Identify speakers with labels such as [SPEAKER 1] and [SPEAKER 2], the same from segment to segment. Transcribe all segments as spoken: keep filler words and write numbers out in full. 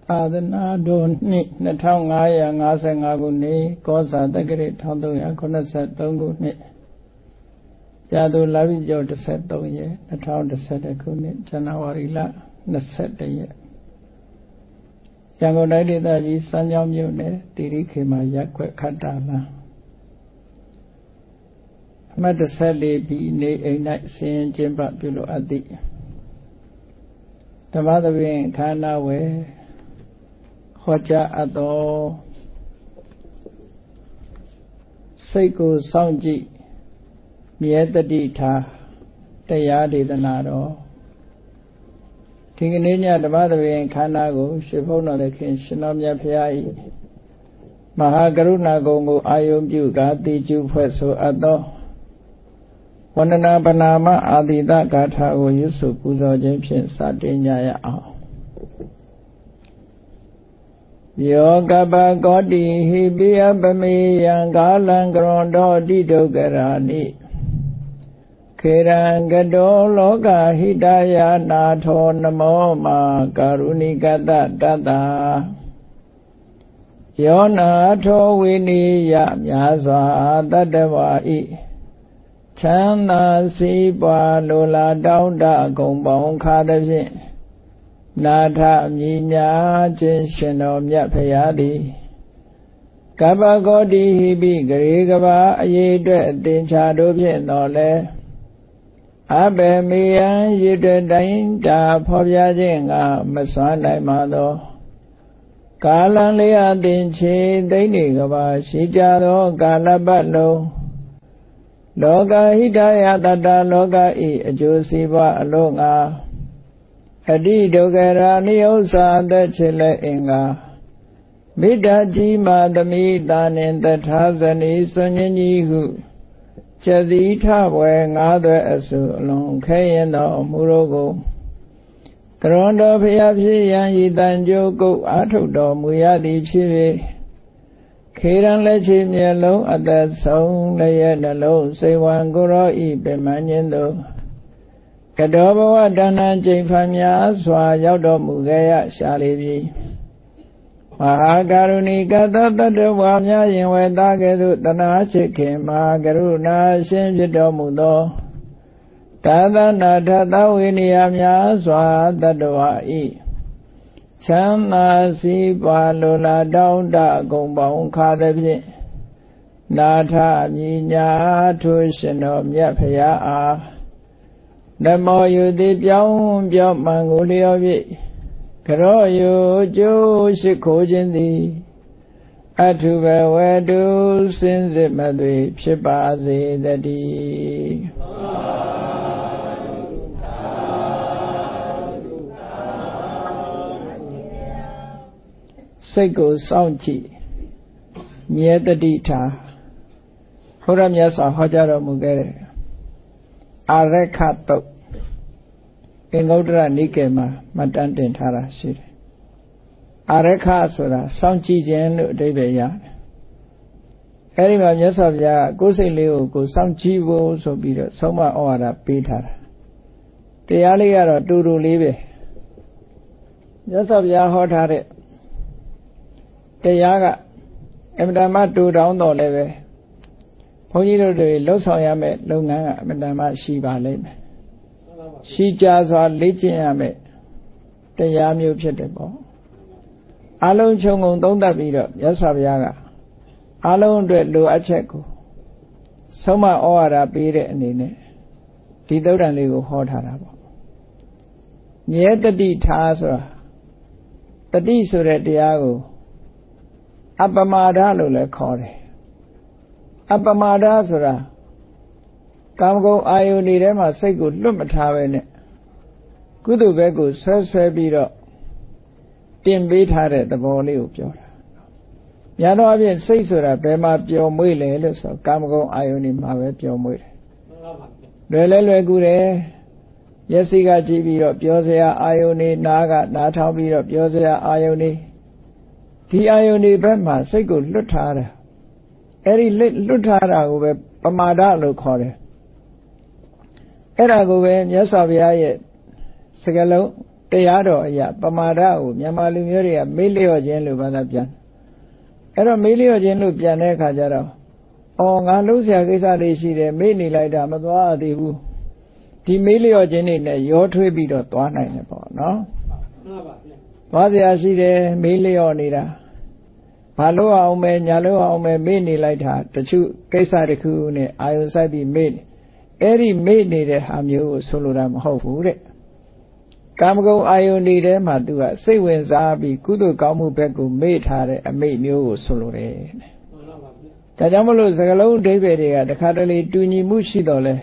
[SPEAKER 1] သာသနာတော်နှစ်နှစ်ထောင်ငါးရာငါးဆယ်ငါးခုနှစ်ကောဇာတက္ကရာတစ်ထောင်သုံးရာခုနှစ်ဆယ်သုံးခုနှစ်ရာသူလပြည့်ကျော်တစ်ဆယ်သုံးရက်နှစ်ထောင်တစ်ဆယ်တစ်ခုနှစ်ဇန်နဝါရီလနှစ်ဆယ်တစ်ရက်ရန်ကုန်တိုင်းဒေသကြီးစမ်းချောင်းမြို့နယ်တိရိခေမာရပ်ကွက်ခတ္တလမ်းအမှတ်တစ်ဆယ်လေးပြီးနေအိမ်၌ဆင်းရင်ကျင်းပပြုလို့အပ်သည့်ဓမ္မသဘင်ခန္ဓာဝယ်ဟောကြားအပ်သောစိတ်ကိုစောင့်ကြည့်မြဲတတိထားတရားဒေသနာတော်ဒီကနေ့ညဓမ္မသဘင်ခန္ဓာကိုရှင်ဘုန်းတော်သခင်ရှင်တော်မြတ်ဖရာ၏မဟာကရုဏာကုံကိုအာယုံပြုကာတိကျုဖွဲ့ဆိုအပ်သောဝန္ဒနာပနာမအာတိတဂါထာကိုရွတ်ဆိုပူဇော်ခြင်းဖြင့်စတင်ကြရအောင်ယောကပကောတိဟိပိယပမေယံကာလံကရွန်တောတိဒုက္ခရာနိခေရံကတောလောကဟိတယာနာထောနမောမာကာရုဏိကတတတ္တာယောနာထောဝိနိယမြာစွာတတ္တဝါဤချမ်းသာစီးပွားလိုလားတောင်းတဂုံပေါင်းခါသဖြင့်နာထမြညာခြင်းရှင်တော်မြတ်ဖရာသည်ကပ္ပကောတိဟိပိဂရေကဘာအရေးအတွက်အသင်္ချာတို့ဖြင့်တော်လဲအဘယ်မေယံရည်တဲ့တိုင်းတာဖော်ပြခြင်းကမစွမ်းနိုင်ပါသောကာလံလေးအသင်ချေသိမ့်နေကဘာရှိကြသောကာလပတ်လုံးလောကဟိတယတတ္တလောကဤအကျိုးစီးပွားအလို့ငါအတိဒုက္ခရာနိဥ္စာသက်ချေလက်အင်္ဂါမိတ္တကြီးမာသမိတာနှင့်တထာဇနီစွန်ញင်းကြီးဟုကျတိထဘွယ်ငါးသွဲအစုအလွန်ခဲရင်တော်မူရောကိုကရွန်တော်ဖျားဖြစ်ရန်ဤတန်ကြိုးကုတ်အာထုတ်တော်မူရသည်ဖြစ်၍ခေရန်လက်ချေမျက်လုံးအသက်ဆုံးလည်းရဲ့နှလုံးစိတ်ဝံကိုရောဤပင်မညင်းတို့ကတောဘဝတဏ္ဍကျိန်ဖန်များစွာရောက်တော်မူခဲ့ရရှာလေပြီမဟာကရုဏီကတတတ္တဝါများရင်ဝေသားကဲ့သို့တဏှာချစ်ခင်မဟာကရုဏာရှင်ဖြစ်တော်မူသောသာသနာထသဝိနည်းများစွာတတ္တဝါဤချမ်းသာစီးပွားလိုလားတောင်းတဂုံပေါင်းခါသဖြင့်နာထမြညာထိုရှင်တော်မြတ်ဖရာအားနမောယုတိပြောင်းပြောင်းမှန်ကိုလျော်၍ကရောယုကျိုးရှိခိုးခြင်းသည်အထုဘဝတုစင်စစ်မသွေဖြစ်ပါစေတည်းစိတ်ကိုစောင့်ကြည့်မြဲတတိထားဘုရားမြတ်စွာဟောကြားတော်မူခဲ့တဲ့အာရခတုတ်အင်္ဂုတ္တရနိကေမှာမှတ်တမ်းတင်ထားတာရှိတယ်အာရခဆိုတာစောင့်ကြည့်ခြင်းလို့အဓိပ္ပာယ်ရတယ်အဲဒီမှာမြတ်စွာဘုရားကိုယ်စိတ်လေးကိုကိုယ်စောင့်ကြည့်ဖို့ဆိုပြီးတော့ဆုံးမဩဝါဒပေးထားတာတရားလေးကတော့တူတူလေးပဲမြတ်စွာဘုရားဟောထားတဲ့တရားကအမတ္တမတူတောင်းတော်လည်းပဲဘုန်းကြီးတို့တွေလှုပ်ဆောင်ရမယ့်လုပ်ငန်းကအမတ္တမရှိပါလိမ့်မယ်ရှိကြစွာလေ့ကျင့်ရမယ့်တရားမျိုးဖြစ်တယ်ပေါ့အလုံးခြုံငုံသုံးသပ်ပြီးတော့မြတ်စွာဘုရားကအလုံးအတွက်လိုအပ်ချက်ကိုဆုံးမဩဝါဒပေးတဲ့အနေနဲ့ဒီသုဒ္ဓံလေးကိုဟောထားတာပေါ့မြဲတတိထားဆိုတာတတိဆိုတဲ့တရားကိုအပမာဒလို့လည်းခေါ်တယ်အပမာဒဆိုတာကာမဂုဏ်အာယုန်တွေထဲမှာစိတ်ကိုလွတ်မထားပဲနဲ့ကုသိုလ်ဘက်ကိုဆွဲဆွဲပြီးတော့တင်ပေးထားတဲ့သဘောလေးကိုပြောတာ။များသောအားဖြင့်စိတ်ဆိုတာဘယ်မှာပျော်မွေ့လဲလို့ဆိုကာမဂုဏ်အာယုန်တွေမှာပဲပျော်မွေ့တယ်။လွယ်လဲလွယ်ကူတယ်။မျက်စိကကြည့်ပြီးတော့ပြောစရာအာယုန်တွေနားကနားထောင်ပြီးတော့ပြောစရာအာယုန်တွေဒီအာယုန်တွေဘက်မှာစိတ်ကိုလွတ်ထားတယ်။အဲဒီလွတ်ထားတာကိုပဲပမာဒလို့ခေါ်တယ်။အဲ့ဒါကိုပဲမြတ်စွာဘုရားရဲ့စကားလုံးတရားတော်အရာပမာဒကိုမြန်မာလူမျိုးတွေကမေ့လျော့ခြင်းလို့ဘာသာပြန်အဲ့တော့မေ့လျော့ခြင်းလို့ပြန်တဲ့အခါကျတော့အော်ငါလုံးဆရာကိစ္စတွေရှိတယ်မေ့နေလိုက်တာမသွားသေးဘူးဒီမေ့လျော့ခြင်းတွေနဲ့ရောထွေးပြီးတော့သွားနိုင်တယ်ပေါ့နော်မှန်ပါဗျာသွားစရာရှိတယ်မေ့လျော့နေတာဘာလို့အောင်မဲညာလို့အောင်မဲမေ့နေလိုက်တာတချို့ကိစ္စတစ်ခုနဲ့အာယုစိုက်ပြီးမေ့အဲ့ဒီမေ့နေတဲ့ဟာမျိုးကိုဆိုလိုတာမဟုတ်ဘူးတဲ့ကာမဂုဏ်အာယုန်တွေထဲမှာသူကစိတ်ဝင်စားပြီးကုသိုလ်ကောင်းမှုဘက်ကိုမေ့ထားတဲ့အမိတ်မျိုးကိုဆိုလိုတယ်ဒါကြောင့်မလို့စကားလုံးအဓိပ္ပာယ်တွေကတခါတလေတူညီမှုရှိတော့လဲ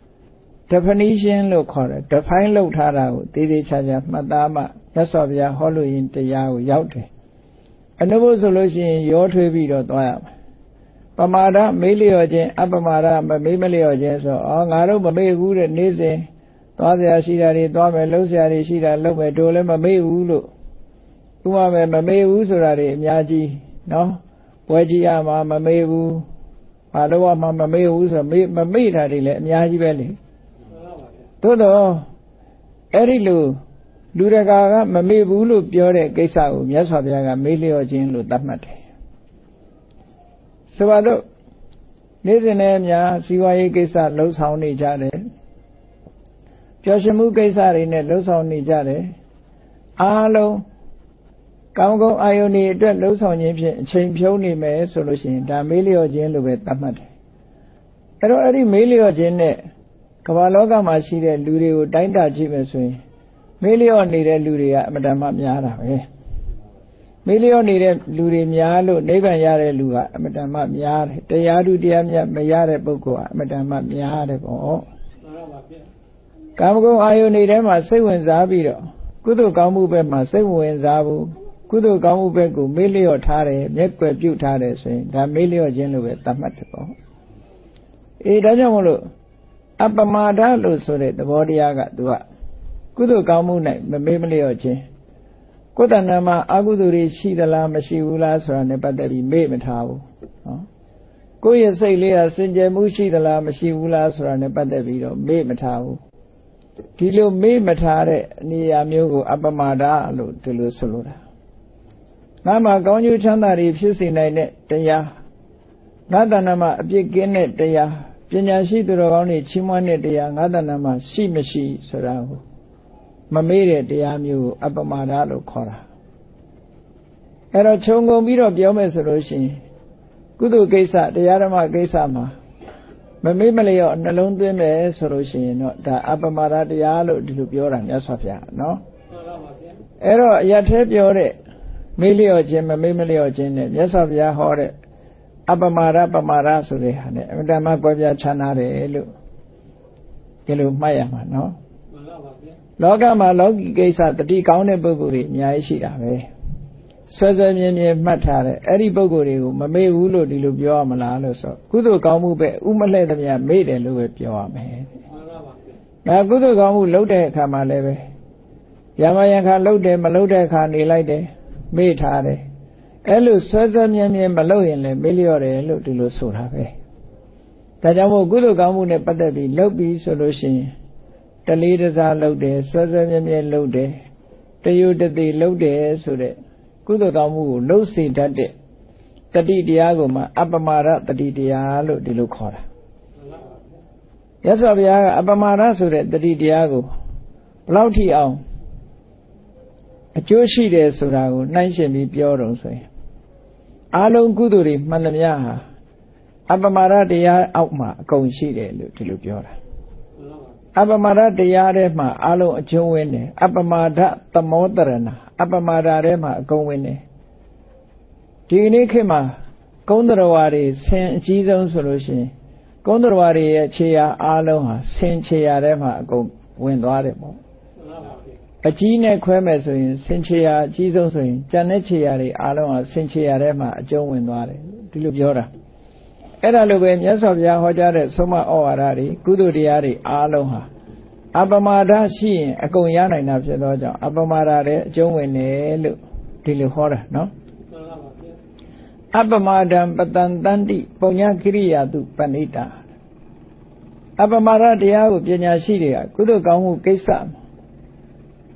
[SPEAKER 1] definition လို့ခေါ်တယ် define လုပ်ထားတာကိုသေးသေးချာချာမှတ်သားမှမြတ်စွာဘုရားဟောလို့ရင်တရားကိုရောက်တယ်အနုဘုဆိုလို့ရှိရင်ရောထွေးပြီးတော့သွားရမယ်ပမာဒမေ့လျော့ခြင်းအပမာဒမမေ့မလျော့ခြင်းဆိုအော်ငါတို့မမေ့ဘူးတဲ့နေ့စဉ်သွားစရာရှိတာတွေသွားမယ်လှုပ်စရာတွေရှိတာလှုပ်မယ်တို့လည်းမမေ့ဘူးလို့ဥပမာမမေ့ဘူးဆိုတာတွေအများကြီးနော်ပွဲကြီးရမှာမမေ့ဘူးဘာလို့မှမမေ့ဘူးဆိုတော့မေ့မမေ့တာတွေလည်းအများကြီးပဲလေသို့တော့အဲ့ဒီလိုလူတကာကမမေ့ဘူးလို့ပြောတဲ့ကိစ္စကိုမြတ်စွာဘုရားကမေ့လျော့ခြင်းလို့သတ်မှတ်တယ်ဆိုပါတော့နေ့စဉ်နဲ့အများစီဝါရေးကိစ္စလှုပ်ဆောင်နေကြတယ်ပျော်ရွှင်မှုကိစ္စတွေနဲ့လှုပ်ဆောင်နေကြတယ်အားလုံးကောင်းကောင်းအာယုန်တွေအတွက်လှုပ်ဆောင်ခြင်းဖြင့်အချိန်ဖြုံးနေမယ်ဆိုလို့ရှိရင်ဒါမေးလျော့ခြင်းလို့ပဲသတ်မှတ်တယ်အဲ့တော့အဲ့ဒီမေးလျော့ခြင်းနဲ့ကမ္ဘာလောကမှာရှိတဲ့လူတွေကိုတိုင်းတာကြည့်မယ်ဆိုရင်မေးလျော့နေတဲ့လူတွေကအမတန်မှများတာပဲမေးလျော့နေတဲ့လူတွေများလို့နိဗ္ဗာန်ရတဲ့လူကအမတန်မှများတယ်တရားသူတရားမြတ်မရတဲ့ပုဂ္ဂိုလ်ကအမတန်မှများတယ်ပေါ့ကာမဂုဏ်အာယုန်တွေထဲမှာစိတ်ဝင်စားပြီးတော့ကုသိုလ်ကောင်းမှုဘက်မှာစိတ်ဝင်စားဘူးကုသိုလ်ကောင်းမှုဘက်ကိုမေ့လျော့ထားတယ်မျက်ကွယ်ပြုတ်ထားတယ်ဆိုရင်ဒါမေ့လျော့ခြင်းလို့ပဲသတ်မှတ်တယ်ပေါ့အေးဒါကြောင့်မလို့အပမာဒလို့ဆိုတဲ့သဘောတရားကသူကကုသိုလ်ကောင်းမှု၌မမေ့မလျော့ခြင်းကိုယ်တဏ္ဍာမှာအကုသိုလ်တွေရှိသလားမရှိဘူးလားဆိုတာနဲ့ပတ်သက်ပြီးမေ့မထားဘူးနော်ကိုယ့်ရဲ့စိတ်လေးဟာစင်ကြယ်မှုရှိသလားမရှိဘူးလားဆိုတာနဲ့ပတ်သက်ပြီးတော့မေ့မထားဘူးဒီလိုမေ့မထားတဲ့နေရာမျိုးကိုအပမာဒလို့ဒီလိုဆိုလိုတာငါမှာကောင်းကျိုးချမ်းသာတွေဖြစ်စေနိုင်တဲ့တရားငါတဏ္ဍာမှာအပြစ်ကင်းတဲ့တရားပညာရှိသူတော်ကောင်းတွေချီးမွမ်းတဲ့တရားငါတဏ္ဍာမှာရှိမရှိဆိုတာကိုမမေ့တဲ့တရားမျိုးကိုအပမာဒလို့ခေါ်တာအဲ့တော့ခြုံငုံပြီးတော့ပြောမယ်ဆိုလို့ရှိရင်ကုသိုလ်ကိစ္စတရားဓမ္မကိစ္စမှာမမေ့မလျော့နှလုံးသွင်းမယ်ဆိုလို့ရှိရင်တော့ဒါအပမာဒတရားလို့ဒီလိုပြောတာမြတ်စွာဘုရားနော်အဲ့တော့အရထဲပြောတဲ့မေ့လျော့ခြင်းမမေ့မလျော့ခြင်းနဲ့မြတ်စွာဘုရားဟောတဲ့အပမာဒပမာဒဆိုတဲ့ဟာနဲ့အမှန်တမ်းကွဲပြားခြားနားတယ်လို့ဒီလိုမှတ်ရမှာနော်လောကမှာလောကီကိစ္စတတိကောင်းတဲ့ပုဂ္ဂိုလ်တွေအများကြီးရှိတာပဲဆွဲဆွဲမြဲမြဲမှတ်ထားတယ်အဲ့ဒီပုဂ္ဂိုလ်တွေကိုမမေ့ဘူးလို့ဒီလိုပြောရမလားလို့ဆိုကုသိုလ်ကောင်းမှုပဲဥမလှဲ့သမျှမေ့တယ်လို့ပဲပြောရမယ်ဒါကုသိုလ်ကောင်းမှုလုပ်တဲ့အခါမှာလည်းပဲယမယံခါလုပ်တယ်မလုပ်တဲ့အခါနေလိုက်တယ်မေ့ထားတယ်အဲ့လိုဆွဲဆွဲမြဲမြဲမလုပ်ရင်လည်းမေ့လျော့တယ်လို့ဒီလိုဆိုတာပဲဒါကြောင့်မို့ကုသိုလ်ကောင်းမှုနဲ့ပတ်သက်ပြီးလုပ်ပြီးဆိုလို့ရှိရင်တလေးတစားလုပ်တယ်ဆွဲဆွဲမြဲမြဲလုပ်တယ်တယုတတိလုပ်တယ်ဆိုတဲ့ကုသိုလ်ကောင်းမှုကိုလှုပ်စေတတ်တဲ့တတိတရားကိုမှအပမာဒတတိတရားလို့ဒီလိုခေါ်တာရသော်ဘုရားကအပမာဒဆိုတဲ့တတိတရားကိုဘလောက်ထိအောင်အကျိုးရှိတယ်ဆိုတာကိုနှိုင်းယှဉ်ပြီးပြောတော့ဆိုရင်အာလုံးကုသိုလ်တွေမှန်သမျှဟာအပမာဒတရားအောက်မှာအကုန်ရှိတယ်လို့ဒီလိုပြောတာအပမာဒတရားထဲမှာအာလုံးအကျုံးဝင်တယ်အပမာဒသမောတရဏအပမာဒထဲမှာအကုန်ဝင်တယ်ဒီနေ့ခေတ်မှာကုန်းတော်ဝါတွေဆင်အကြီးဆုံးဆိုလို့ရှိရင်ကုန်းတော်ဝါတွေရဲ့ခြေရာအာလုံးဟာဆင်ခြေရာထဲမှာအကုန်ဝင်သွားတယ်ပေါ့အကြီးနဲ့ခွဲမယ်ဆိုရင်ဆင်ခြေရာအကြီးဆုံးဆိုရင်ကြံတဲ့ခြေရာတွေအားလုံးဟာဆင်ခြေရာထဲမှာအကျုံးဝင်သွားတယ်ဒီလိုပြောတာအဲ့ဒါလိုပဲမြတ်စွာဘုရားဟောကြားတဲ့ဆုံးမဩဝါဒတွေကုသိုလ်တရားတွေအားလုံးဟာအပမာဒရှိရင်အကုန်ရနိုင်တာဖြစ်သောကြောင့်အပမာဒတဲ့အကျုံးဝင်တယ်လို့ဒီလိုဟောတာနော်အပမာဒံပတန်တန္တိပုံညာကိရိယာတုပဏိတာအပမာဒတရားကိုပညာရှိတွေကကုသိုလ်ကောင်းမှုကိစ္စ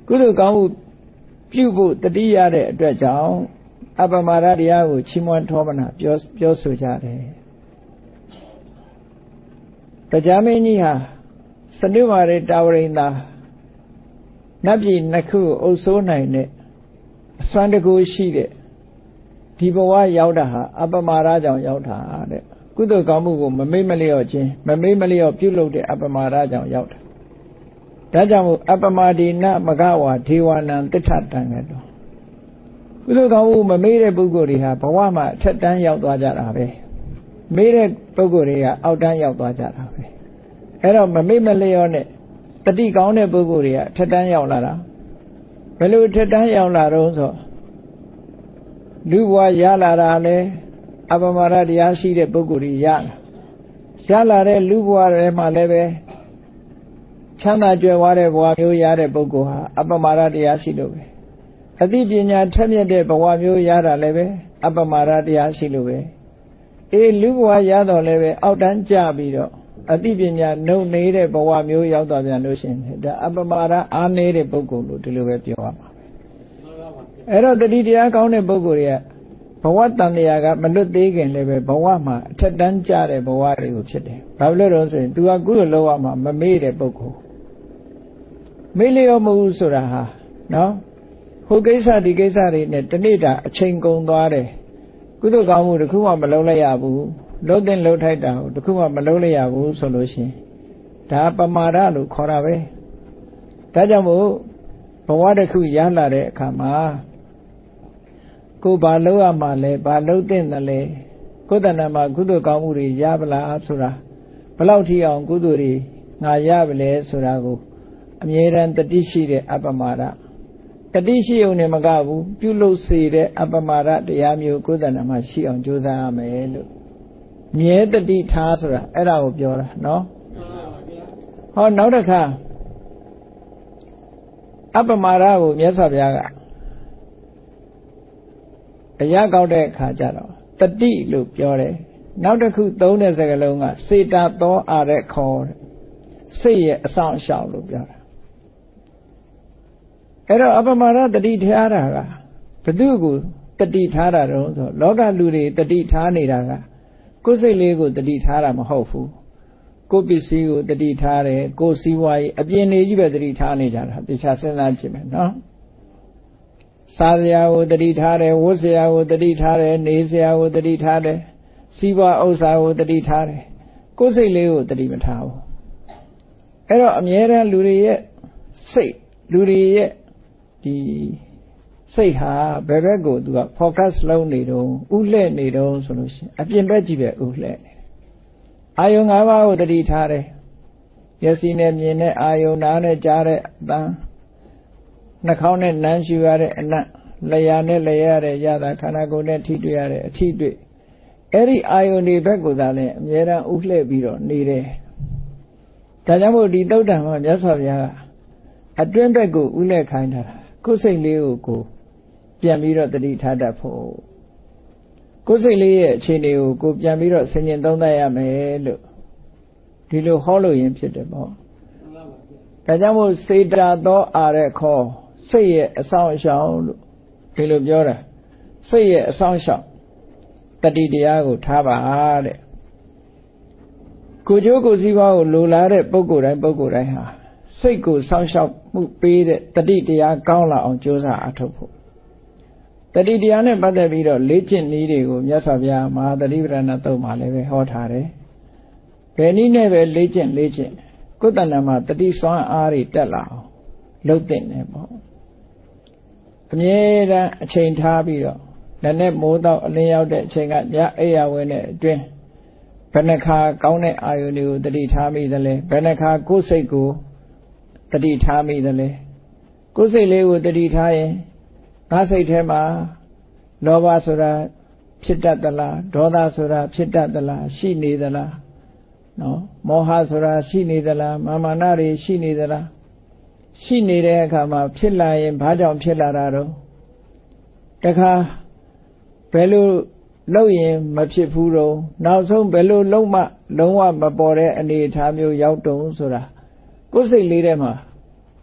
[SPEAKER 1] ကုသိုလ်ကောင်းမှုပြုဖို့တတိရတဲ့အတွက်ကြောင့်အပ္ပမာဒတရားကိုချီးမွမ်းထောပနာပြောပြောဆိုကြတယ်တရားမင်းကြီးဟာစနုမာရေတာဝရိန်သာနတ်ပြည်နှစ်ခုအုပ်စိုးနိုင်တဲ့အစွမ်းတကူရှိတဲ့ဒီဘဝရောက်တာဟာအပ္ပမာဒကြောင့်ရောက်တာတဲ့ကုသိုလ်ကောင်းမှုကိုမမေ့မလျော့ခြင်းမမေ့မလျော့ပြုလုပ်တဲ့အပ္ပမာဒကြောင့်ရောက်တာဒါကြောင့်မို့အပ္ပမာဒေနမဂဝါဒေဝနံတိဋ္ဌတံကတော်ကုသိုလ်ကောင်းမှုမမေ့တဲ့ပုဂ္ဂိုလ်တွေဟာဘဝမှာအထက်တန်းရောက်သွားကြတာပဲမေ့တဲ့ပုဂ္ဂိုလ်တွေကအောက်တန်းရောက်သွားကြတာပဲအဲ့တော့မမေ့မလျော့နဲ့တတိကောင်းတဲ့ပုဂ္ဂိုလ်တွေကအထက်တန်းရောက်လာတာဘယ်လိုအထက်တန်းရောက်လာတော့ဆိုလူဘဝရလာတာလဲအပ္ပမာဒတရားရှိတဲ့ပုဂ္ဂိုလ်တွေရလာရလာတဲ့လူဘဝတွေမှာလည်းပဲချမ်းသာကြွယ်ဝတဲ့ဘဝမျိုးရတဲ့ပုဂ္ဂိုလ်ဟာအပ္ပမာဒတရားရှိလို့ပဲအသိပညာထက်မြက်တဲ့ဘဝမျိုးရတာလည်းပဲအပ္ပမာဒတရားရှိလို့ပဲအေးလူဘဝရတော့လည်းပဲအောက်တန်းကျပြီးတော့အသိပညာနှုတ်နေတဲ့ဘဝမျိုးရောက်သွားပြန်လို့ရှိရင်ဒါအပ္ပမာဒအားနေတဲ့ပုဂ္ဂိုလ်လို့ဒီလိုပဲပြောရမှာပဲအဲ့တော့တတိတရားကောင်းတဲ့ပုဂ္ဂိုလ်တွေကဘဝတန်တရားကမလွတ်သေးခင်လည်းပဲဘဝမှာအထက်တန်းကျတဲ့ဘဝတွေကိုဖြစ်တယ်ဘာလို့လဲဆိုရင် तू ကကုသိုလ်လုပ်ရမှာမမေ့တဲ့ပုဂ္ဂိုလ်မေ့လျော့မှုဆိုတာဟာနော်ဟိုကိစ္စဒီကိစ္စတွေနဲ့တနေ့တာအချိန်ကုန်သွားတယ်ကုသိုလ်ကောင်းမှုတစ်ခုမှမလုပ်လိုက်ရဘူးလုံးတဲ့လှုပ်ထိုက်တာကိုတစ်ခုမှမလုပ်လိုက်ရဘူးဆိုလို့ရှိရင်ဒါပမာဒလို့ခေါ်တာပဲဒါကြောင့်မို့ဘဝတစ်ခုရလာတဲ့အခါမှာကိုယ်ဘာလုပ်ရမှာလဲဘာလုပ်သင့်တယ်လဲကိုယ်တဏ္ဍာမှာကုသိုလ်ကောင်းမှုတွေရပါလားဆိုတာဘယ်လောက်ထိအောင်ကုသိုလ်တွေငါရပါလဲဆိုတာကိုအမြဲတမ်းတတိရှိတဲ့အပ္ပမာဒတတိရှိုံနဲ့မကဘူးပြုလုပ်စေတဲ့အပ္ပမာဒတရားမျိုးကိုယ်တဏ္ဍာမှာရှိအောင်ကြိုးစားရမယ်လို့မြဲတတိထားဆိုတာအဲ့ဒါကိုပြောတာနော်ဟောနောက်တစ်ခါအပ္ပမာဒကိုမြတ်စွာဘုရားကအရာကောက်တဲ့အခါကျတော့တတိလို့ပြောတယ်နောက်တစ်ခုသုံးတဲ့စကားလုံးကစေတသောအာရခောစိတ်ရဲ့အဆောင်အရှောက်လို့ပြောတာအဲ့တော့အပ္ပမာဒတတိထားတာကဘသူကိုတတိထားတာတုံးဆိုလောကလူတွေတတိထားနေတာကကိုယ်စိတ်လေးကိုတတိထားတာမဟုတ်ဘူးကိုယ်ပစ္စည်းကိုတတိထားတယ်ကိုယ်စည်းဝါးရေးအပြင်နေကြီးပဲတတိထားနေကြတာတခြားစဉ်းစားကြည့်မယ်နော်စားစရာကိုတတိထားတယ်ဝတ်စရာကိုတတိထားတယ်နေစရာကိုတတိထားတယ်စီးပွားဥစ္စာကိုတတိထားတယ်ကိုယ်စိတ်လေးကိုတတိမထားဘူးအဲ့တော့အမြဲတမ်းလူတွေရဲ့စိတ်လူတွေရဲ့ဒီစိတ်ဟာဘယ်ဘက်ကိုသူက focus လုပ်နေတော့ဥလှဲ့နေတော့ဆိုလို့ရှိရင်အပြင်ဘက်ကြည့်ပဲဥလှဲ့နေတယ်အာယုံ၅ပါးကိုတတိထားတယ်မျက်စိနဲ့မြင်တဲ့အာယုံနားနဲ့ကြားတဲ့အသံနှာခေါင်းနဲ့နမ်းရှူရတဲ့အနံ့လျှာနဲ့လျှရတဲ့ရတာခန္ဓာကိုယ်နဲ့ထိတွေ့ရတဲ့အထိတွေ့အဲ့ဒီအာယုန်တွေဘက်ကိုသာလဲအမြဲတမ်းဥလှဲ့ပြီးတော့နေတယ်ဒါကြောင့်မို့ဒီသုတ်တံမှာမြတ်စွာဘုရားကအတွင်းဘက်ကိုဥလှဲ့ခိုင်းထားတာကိုယ်စိတ်လေးကိုကိုပြန်ပြီးတော့တတိထားတတ်ဖို့ကိုယ်စိတ်လေးရဲ့အခြေအနေကိုကိုပြန်ပြီးတော့ဆင်ញင်သုံးသပ်ရမယ်လို့ဒီလိုဟောလို့ရင်ဖြစ်တယ်ပေါ့ဒါကြောင့်မို့စေတသောအာရခောစိတ်ရဲ့အဆောင်အရှောင်လို့ဒီလိုပြောတာစိတ်ရဲ့အဆောင်အရှောင်တတိတရားကိုထားပါတဲ့ကိုကျိုးကိုစည်းဝါးကိုလိုလားတဲ့ပုဂ္ဂိုလ်တိုင်းပုဂ္ဂိုလ်တိုင်းဟာစိတ်ကိုစောင့်ရှောက်မှုပေးတဲ့တတိတရားကောင်းလာအောင်ကြိုးစားအားထုတ်ဖို့တတိတရားနဲ့ပတ်သက်ပြီးတော့လေ့ကျင့်နည်းတွေကိုမြတ်စွာဘုရားမဟာသတိပဋ္ဌာန်သုတ်မှာလည်းပဲဟောထားတယ်ဘယ်နည်းနဲ့ပဲလေ့ကျင့်လေ့ကျင့်ကိုယ်တဏ္ဍာမှာတတိစွမ်းအားတွေတက်လာအောင်လုပ်တဲ့နေပေါ့အမြဲတမ်းအချိန်ထားပြီးတော့လည်းနဲ့မိုးတော့အလင်းရောက်တဲ့အချိန်ကညအိယာဝင်တဲ့အတွင်းဘယ်နှခါကောင်းတဲ့အာယုန်တွေကိုတတိထားမိသလဲဘယ်နှခါကိုယ်စိတ်ကိုတတိထားမိသလဲကိုယ်စိတ်လေးကိုတတိထားရင်ငါစိတ်ထဲမှာလောဘဆိုတာဖြစ်တတ်သလားဒေါသဆိုတာဖြစ်တတ်သလားရှိနေသလားနော်မောဟဆိုတာရှိနေသလားမာမာနတွေရှိနေသလားရှိနေတဲ့အခါမှာဖြစ်လာရင်ဘာကြောင့်ဖြစ်လာတာတော့တခါဘယ်လိုလုပ်ရင်မဖြစ်ဘူးတော့နောက်ဆုံးဘယ်လိုလုပ်မှလုံးဝမပေါ်တဲ့အနေအထားမျိုးရောက်တုံးဆိုတာကိုယ်စိတ်လေးထဲမှာ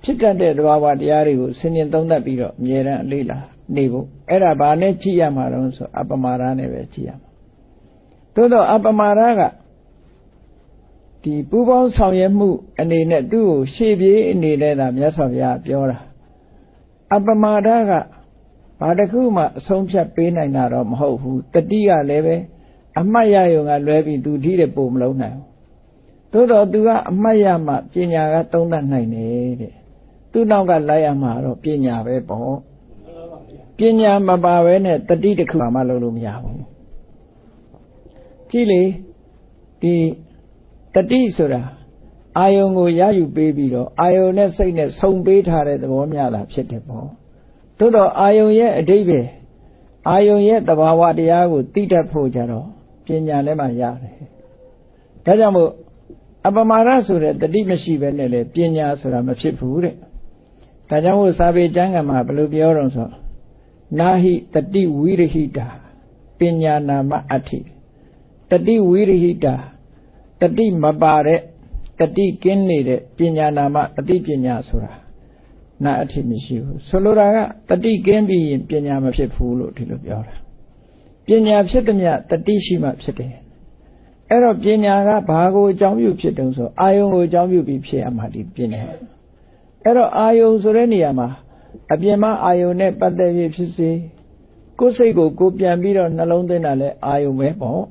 [SPEAKER 1] ဖြစ်တတ်တဲ့သဘာဝတရားတွေကိုဆင်ញင်သုံးသပ်ပြီးတော့အမြဲတမ်းလေ့လာနေဖို့အဲ့ဒါဘာနဲ့ကြည့်ရမှာတော့ဆိုအပမာဒနဲ့ပဲကြည့်ရမှာသို့တော့အပမာဒကဒီပူပေါင်းဆောင်ရွက်မှုအနေနဲ့သူ့ကိုရှေ့ပြေးအနေနဲ့သာမြတ်စွာဘုရားပြောတာအပမာဒကဘာတစ်ခုမှအဆုံးဖြတ်ပေးနိုင်တာတော့မဟုတ်ဘူးတတိကလည်းပဲအမှတ်ရယုံကလွဲပြီးသူထိတဲ့ပုံမလုံးနိုင်ဘူးသို့တော့သူကအမှတ်ရမှပညာကသုံးသပ်နိုင်တယ်တဲ့သူ့နောက်ကလိုက်ရမှာတော့ပညာပဲပေါ့ပညာမပါဘဲနဲ့တတိတစ်ခုမှလုံးလို့မရဘူးကြည့်လေဒီတတိဆိုတာအာယုံကိုရယူပေးပြီးတော့အာယုံနဲ့စိတ်နဲ့ဆုံပေးထားတဲ့သဘောများတာဖြစ်တယ်ပေါ့သို့တော့အာယုံရဲ့အဓိပ္ပာယ်အာယုံရဲ့သဘာဝတရားကိုသိတတ်ဖို့ကြတော့ပညာနဲ့မှရတယ်ဒါကြောင့်မို့အပမာဒဆိုတဲ့တတိမရှိဘဲနဲ့လေပညာဆိုတာမဖြစ်ဘူးတဲ့ဒါကြောင့်မို့စာပေကျမ်းဂန်မှာဘယ်လိုပြောတော့ဆိုနာဟိတတိဝိရဟိတာပညာနာမအဋ္ဌိတတိဝိရဟိတာတတိမပါတဲ့တတိကင်းနေတဲ့ပညာနာမအတိပညာဆိုတာနာအဋ္ဌိမရှိဘူးဆိုလိုတာကတတိကင်းပြီးရင်ပညာမဖြစ်ဘူးလို့ဒီလိုပြောတာပညာဖြစ်သည်မြတ်တတိရှိမှဖြစ်တယ်အဲ့တော့ပညာကဘာကိုအကြောင်းပြုဖြစ်တုံးဆိုအာယုံကိုအကြောင်းပြုပြီးဖြစ်ရမှာဒီပညာအဲ့တော့အာယုံဆိုတဲ့နေရာမှာအပြင်မှာအာယုံနဲ့ပတ်သက်ပြီးဖြစ်စေကိုယ်စိတ်ကိုကိုယ်ပြန်ပြီးတော့နှလုံးသွင်းတာလဲအာယုံပဲပေါ့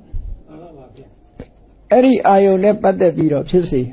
[SPEAKER 1] အဲ့ဒီအာယုံနဲ့ပတ်သက်ပြီးတော့ဖြစ်စေ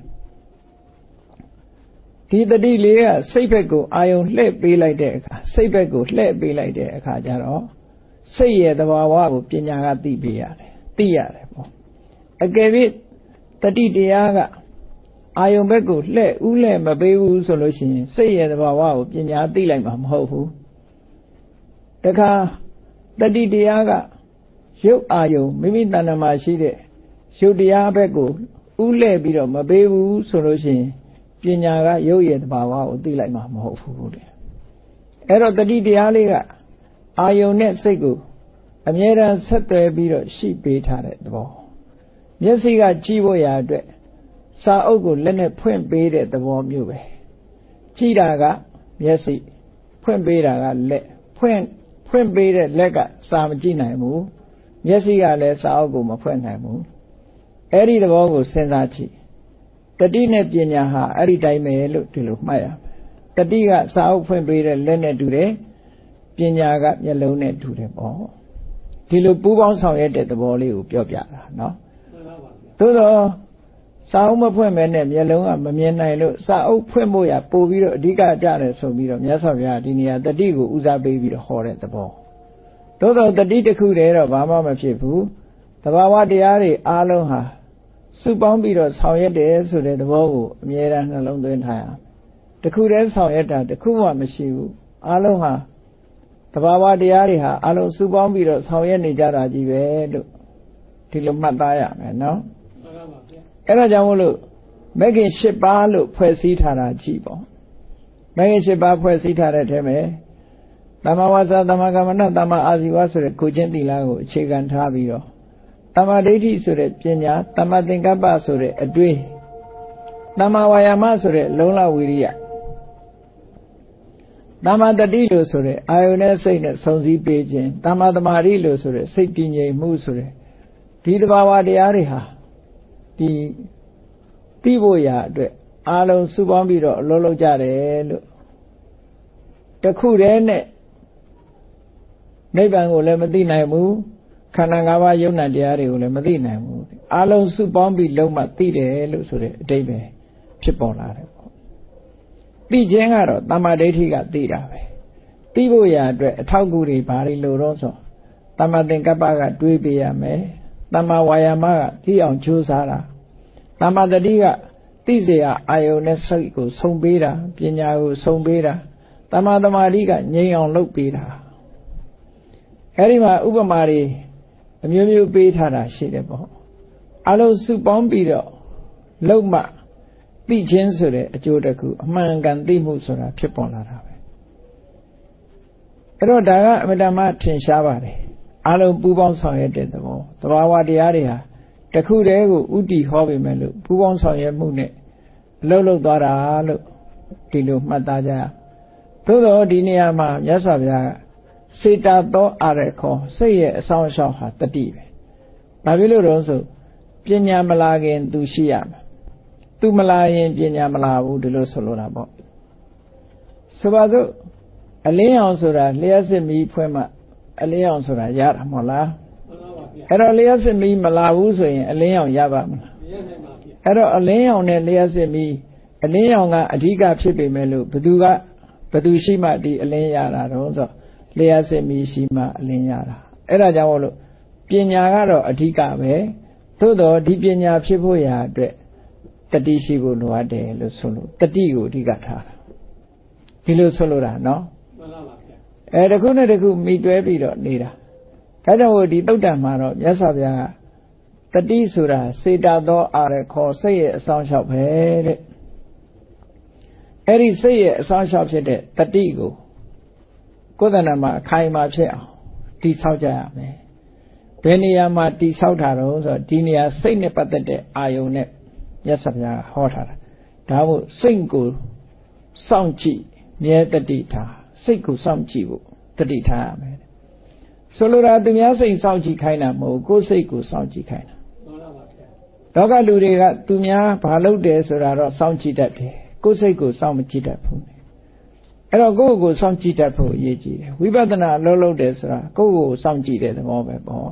[SPEAKER 1] ဒီတတိလေးကစိတ်ဘက်ကိုအာယုံလှည့်ပေးလိုက်တဲ့အခါစိတ်ဘက်ကိုလှည့်ပေးလိုက်တဲ့အခါကျတော့စိတ်ရဲ့သဘာဝကိုပညာကသိပေးရတယ်သိရတယ်ပေါ့အကယ်၍တတိတရားကအာယုံဘက်ကိုလှည့်ဥလှည့်မပေးဘူးဆိုလို့ရှိရင်စိတ်ရဲ့သဘာဝကိုပညာသိလိုက်မှာမဟုတ်ဘူးတခါတတိတရားကရုပ်အာယုံမိမိတဏ္ဍာမှာရှိတဲ့ရုပ်တရားဘက်ကိုဥလှည့်ပြီးတော့မပေးဘူးဆိုလို့ရှိရင်ပညာကရုပ်ရဲ့သဘာဝကိုသိလိုက်မှာမဟုတ်ဘူးတဲ့အဲ့တော့တတိတရားလေးကအာယုံနဲ့စိတ်ကိုအမြဲတမ်းဆက်သွယ်ပြီးတော့ရှိပေးထားတဲ့သဘောမျက်စိကကြည့်ဖို့ရာအတွက်စာအုပ်ကိုလက်နဲ့ဖွင့်ပေးတဲ့သဘောမျိုးပဲကြည့်တာကမျက်စိဖွင့်ပေးတာကလက်ဖွင့်ဖွင့်ပေးတဲ့လက်ကစာမကြည့်နိုင်ဘူးမျက်စိကလည်းစာအုပ်ကိုမဖွင့်နိုင်ဘူးအဲ့ဒီသဘောကိုစဉ်းစားကြည့်တတိနဲ့ပညာဟာအဲ့ဒီတိုင်းပဲလို့ဒီလိုမှတ်ရမယ်တတိကစာအုပ်ဖွင့်ပေးတဲ့လက်နဲ့တူတယ်ပညာကမျက်လုံးနဲ့တူတယ်ပေါ့ဒီလိုပူးပေါင်းဆောင်ရွက်တဲ့သဘောလေးကိုပြောပြတာနော်သို့တော့စာအုပ်မဖွင့်မဲနဲ့မျက်လုံးကမမြင်နိုင်လို့စာအုပ်ဖွင့်ဖို့ရပို့ပြီးတော့အဓိကကြတယ်ဆိုပြီးတော့မြတ်စွာဘုရားဒီနေရာတတိကိုဦးစားပေးပြီးတော့ဟောတဲ့သဘောသို့တော့တတိတစ်ခုတည်းတော့ဘာမှမဖြစ်ဘူးသဘာဝတရားတွေအားလုံးဟာစုပေါင်းပြီးတော့ဆောင်ရွက်တယ်ဆိုတဲ့သဘောကိုအမြဲတမ်းနှလုံးသွင်းထားရအောင်တစ်ခုတည်းဆောင်ရွက်တာတစ်ခုမှမရှိဘူးအားလုံးဟာသဘာဝတရားတွေဟာအားလုံးစုပေါင်းပြီးတော့ဆောင်ရွက်နေကြတာကြီးပဲလို့ဒီလိုမှတ်သားရမယ်နော်အဲ့ဒါကြောင့်မို့လို့မဂ္ဂင်၈ပါးလို့ဖွဲ့စည်းထားတာကြည့်ပေါ့မဂ္ဂင်၈ပါးဖွဲ့စည်းထားတဲ့အထဲမှာသမ္မာဝါစာသမ္မာကမ္မန္တသမ္မာအာဇီဝဆိုတဲ့ကိုချင်းသီလကိုအခြေခံထားပြီးတော့သမ္မာဒိဋ္ဌိဆိုတဲ့ပညာသမ္မာသင်္ကပ္ပဆိုတဲ့အတွေးသမ္မာဝါယာမဆိုတဲ့လုံလဝိရိယသမ္မာတတိလို့ဆိုတဲ့အာယုန်နဲ့စိတ်နဲ့စုံစည်းပေးခြင်းသမ္မာသမာဓိလို့ဆိုတဲ့စိတ်တည်ငြိမ်မှုဆိုတဲ့ဒီတဘာဝတရားတွေဟာဒီသိဖို့ရာအတွက်အားလုံးစုပေါင်းပြီးတော့အလုံးလုံးကြတယ်လို့တခုတည်းနဲ့နိဗ္ဗာန်ကိုလည်းမသိနိုင်ဘူးခန္ဓာ၅ပါးယုံနာတရားတွေကိုလည်းမသိနိုင်ဘူးအားလုံးစုပေါင်းပြီးလုံးမှသိတယ်လို့ဆိုတဲ့အတိတ်ပဲဖြစ်ပေါ်လာတယ်ပေါ့သိခြင်းကတော့တမ္မာဒိဋ္ဌိကသိတာပဲသိဖို့ရာအတွက်အထောက်အကူတွေဘာတွေလိုတော့ဆိုတမ္မာသင်္ကပ္ပကတွေးပေးရမယ်တမ္မာဝါယာမကသိအောင်ကြိုးစားတာတမ္မာတတိကသိเสียအာယုန်နဲ့စိတ်ကိုဆုံပေးတာပညာကိုဆုံပေးတာတမ္မာသမာဓိကငြိမ်အောင်လုပ်ပေးတာအဲဒီမှာဥပမာတွေအမျိုးမျိုးပေးထားတာရှိတယ်ပေါ့အလုံးစုပေါင်းပြီးတော့လုံမှသိခြင်းဆိုတဲ့အကျိုးတစ်ခုအမှန်ကန်သိမှုဆိုတာဖြစ်ပေါ်လာတာပဲအဲ့တော့ဒါကအမတ္တမထင်ရှားပါတယ်အလုံးပူပေါင်းဆောင်ရွက်တဲ့သဘောသဘာဝတရားတွေဟာတခုတည်းကိုဥတီဟောပေမဲ့လို့ပူပေါင်းဆောင်ရွက်မှုနဲ့အလုံးလုံးသွားတာလို့ဒီလိုမှတ်သားကြသို့တော့ဒီနေရာမှာမြတ်စွာဘုရားကစေတသောအာရခောစိတ်ရဲ့အဆောင်အရှောက်ဟာတတိပဲဘာဖြစ်လို့တော့ဆိုပညာမလာခင်သူရှိရမယ်သူမလာရင်ပညာမလာဘူးဒီလိုဆိုလိုတာပေါ့ဆိုပါစို့အလင်းရောင်ဆိုတာလျှက်စစ်မီးဖွဲမှအလင်းရောင်ဆိုတာရတာမဟုတ်လားအဲ့တော့လျှက်စစ်မီးမလာဘူးဆိုရင်အလင်းရောင်ရပါမလားမရနိုင်ပါဘူးအဲ့တော့အလင်းရောင်နဲ့လျှက်စစ်မီးအလင်းရောင်ကအဓိကဖြစ်ပေမဲ့လို့ဘသူကဘသူရှိမှဒီအလင်းရတာတော့ဆိုလျှက်စစ်မီးရှိမှအလင်းရတာအဲ့ဒါကြောင့်မို့လို့ပညာကတော့အဓိကပဲသို့တော့ဒီပညာဖြစ်ဖို့ရာအတွက်တတိရှိဖို့လိုအပ်တယ်လို့ဆိုလို့တတိကိုအဓိကထားတာဒီလိုဆိုလိုတာနော်မှန်ပါပါဗျအဲတခုနဲ့တခုမိတွဲပြီးတော့နေတာဒါကြောင့်မို့ဒီသုတ်တံမှာတော့မြတ်စွာဘုရားကတတိဆိုတာစေတသောအာရခောစိတ်ရဲ့အဆောင်လျှောက်ပဲတဲ့အဲ့ဒီစိတ်ရဲ့အဆောင်လျှောက်ဖြစ်တဲ့တတိကိုကိုယ်တဏ္ဍာမှာအခိုင်အမာဖြစ်အောင်တိဆောက်ကြရမယ်ဘယ်နေရာမှာတိဆောက်တာတော့ဆိုတော့ဒီနေရာစိတ်နဲ့ပတ်သက်တဲ့အာယုံနဲ့မြတ်စွာဘုရားဟောထားတာဒါမို့စိတ်ကိုစောင့်ကြည့်မြဲတတိထားစိတ်ကိုစောင့်ကြည့်ဖို့တတိထားရမယ်ဆိုလိုတာသူများစိတ်စောင့်ကြည့်ခိုင်းတာမဟုတ်ကိုယ်စိတ်ကိုစောင့်ကြည့်ခိုင်းတာမှန်ပါပါဗျာလောကလူတွေကသူများဘာလုပ်တယ်ဆိုတာတော့စောင့်ကြည့်တတ်တယ်ကိုယ်စိတ်ကိုစောင့်မကြည့်တတ်ဘူးအဲ့တော့ကိုယ့်ကိုယ်စောင့်ကြည့်တတ်ဖို့အရေးကြီးတယ်ဝိပဿနာအလုပ်လုပ်တယ်ဆိုတာကိုယ့်ကိုယ်စောင့်ကြည့်တဲ့သဘောပဲပေါ့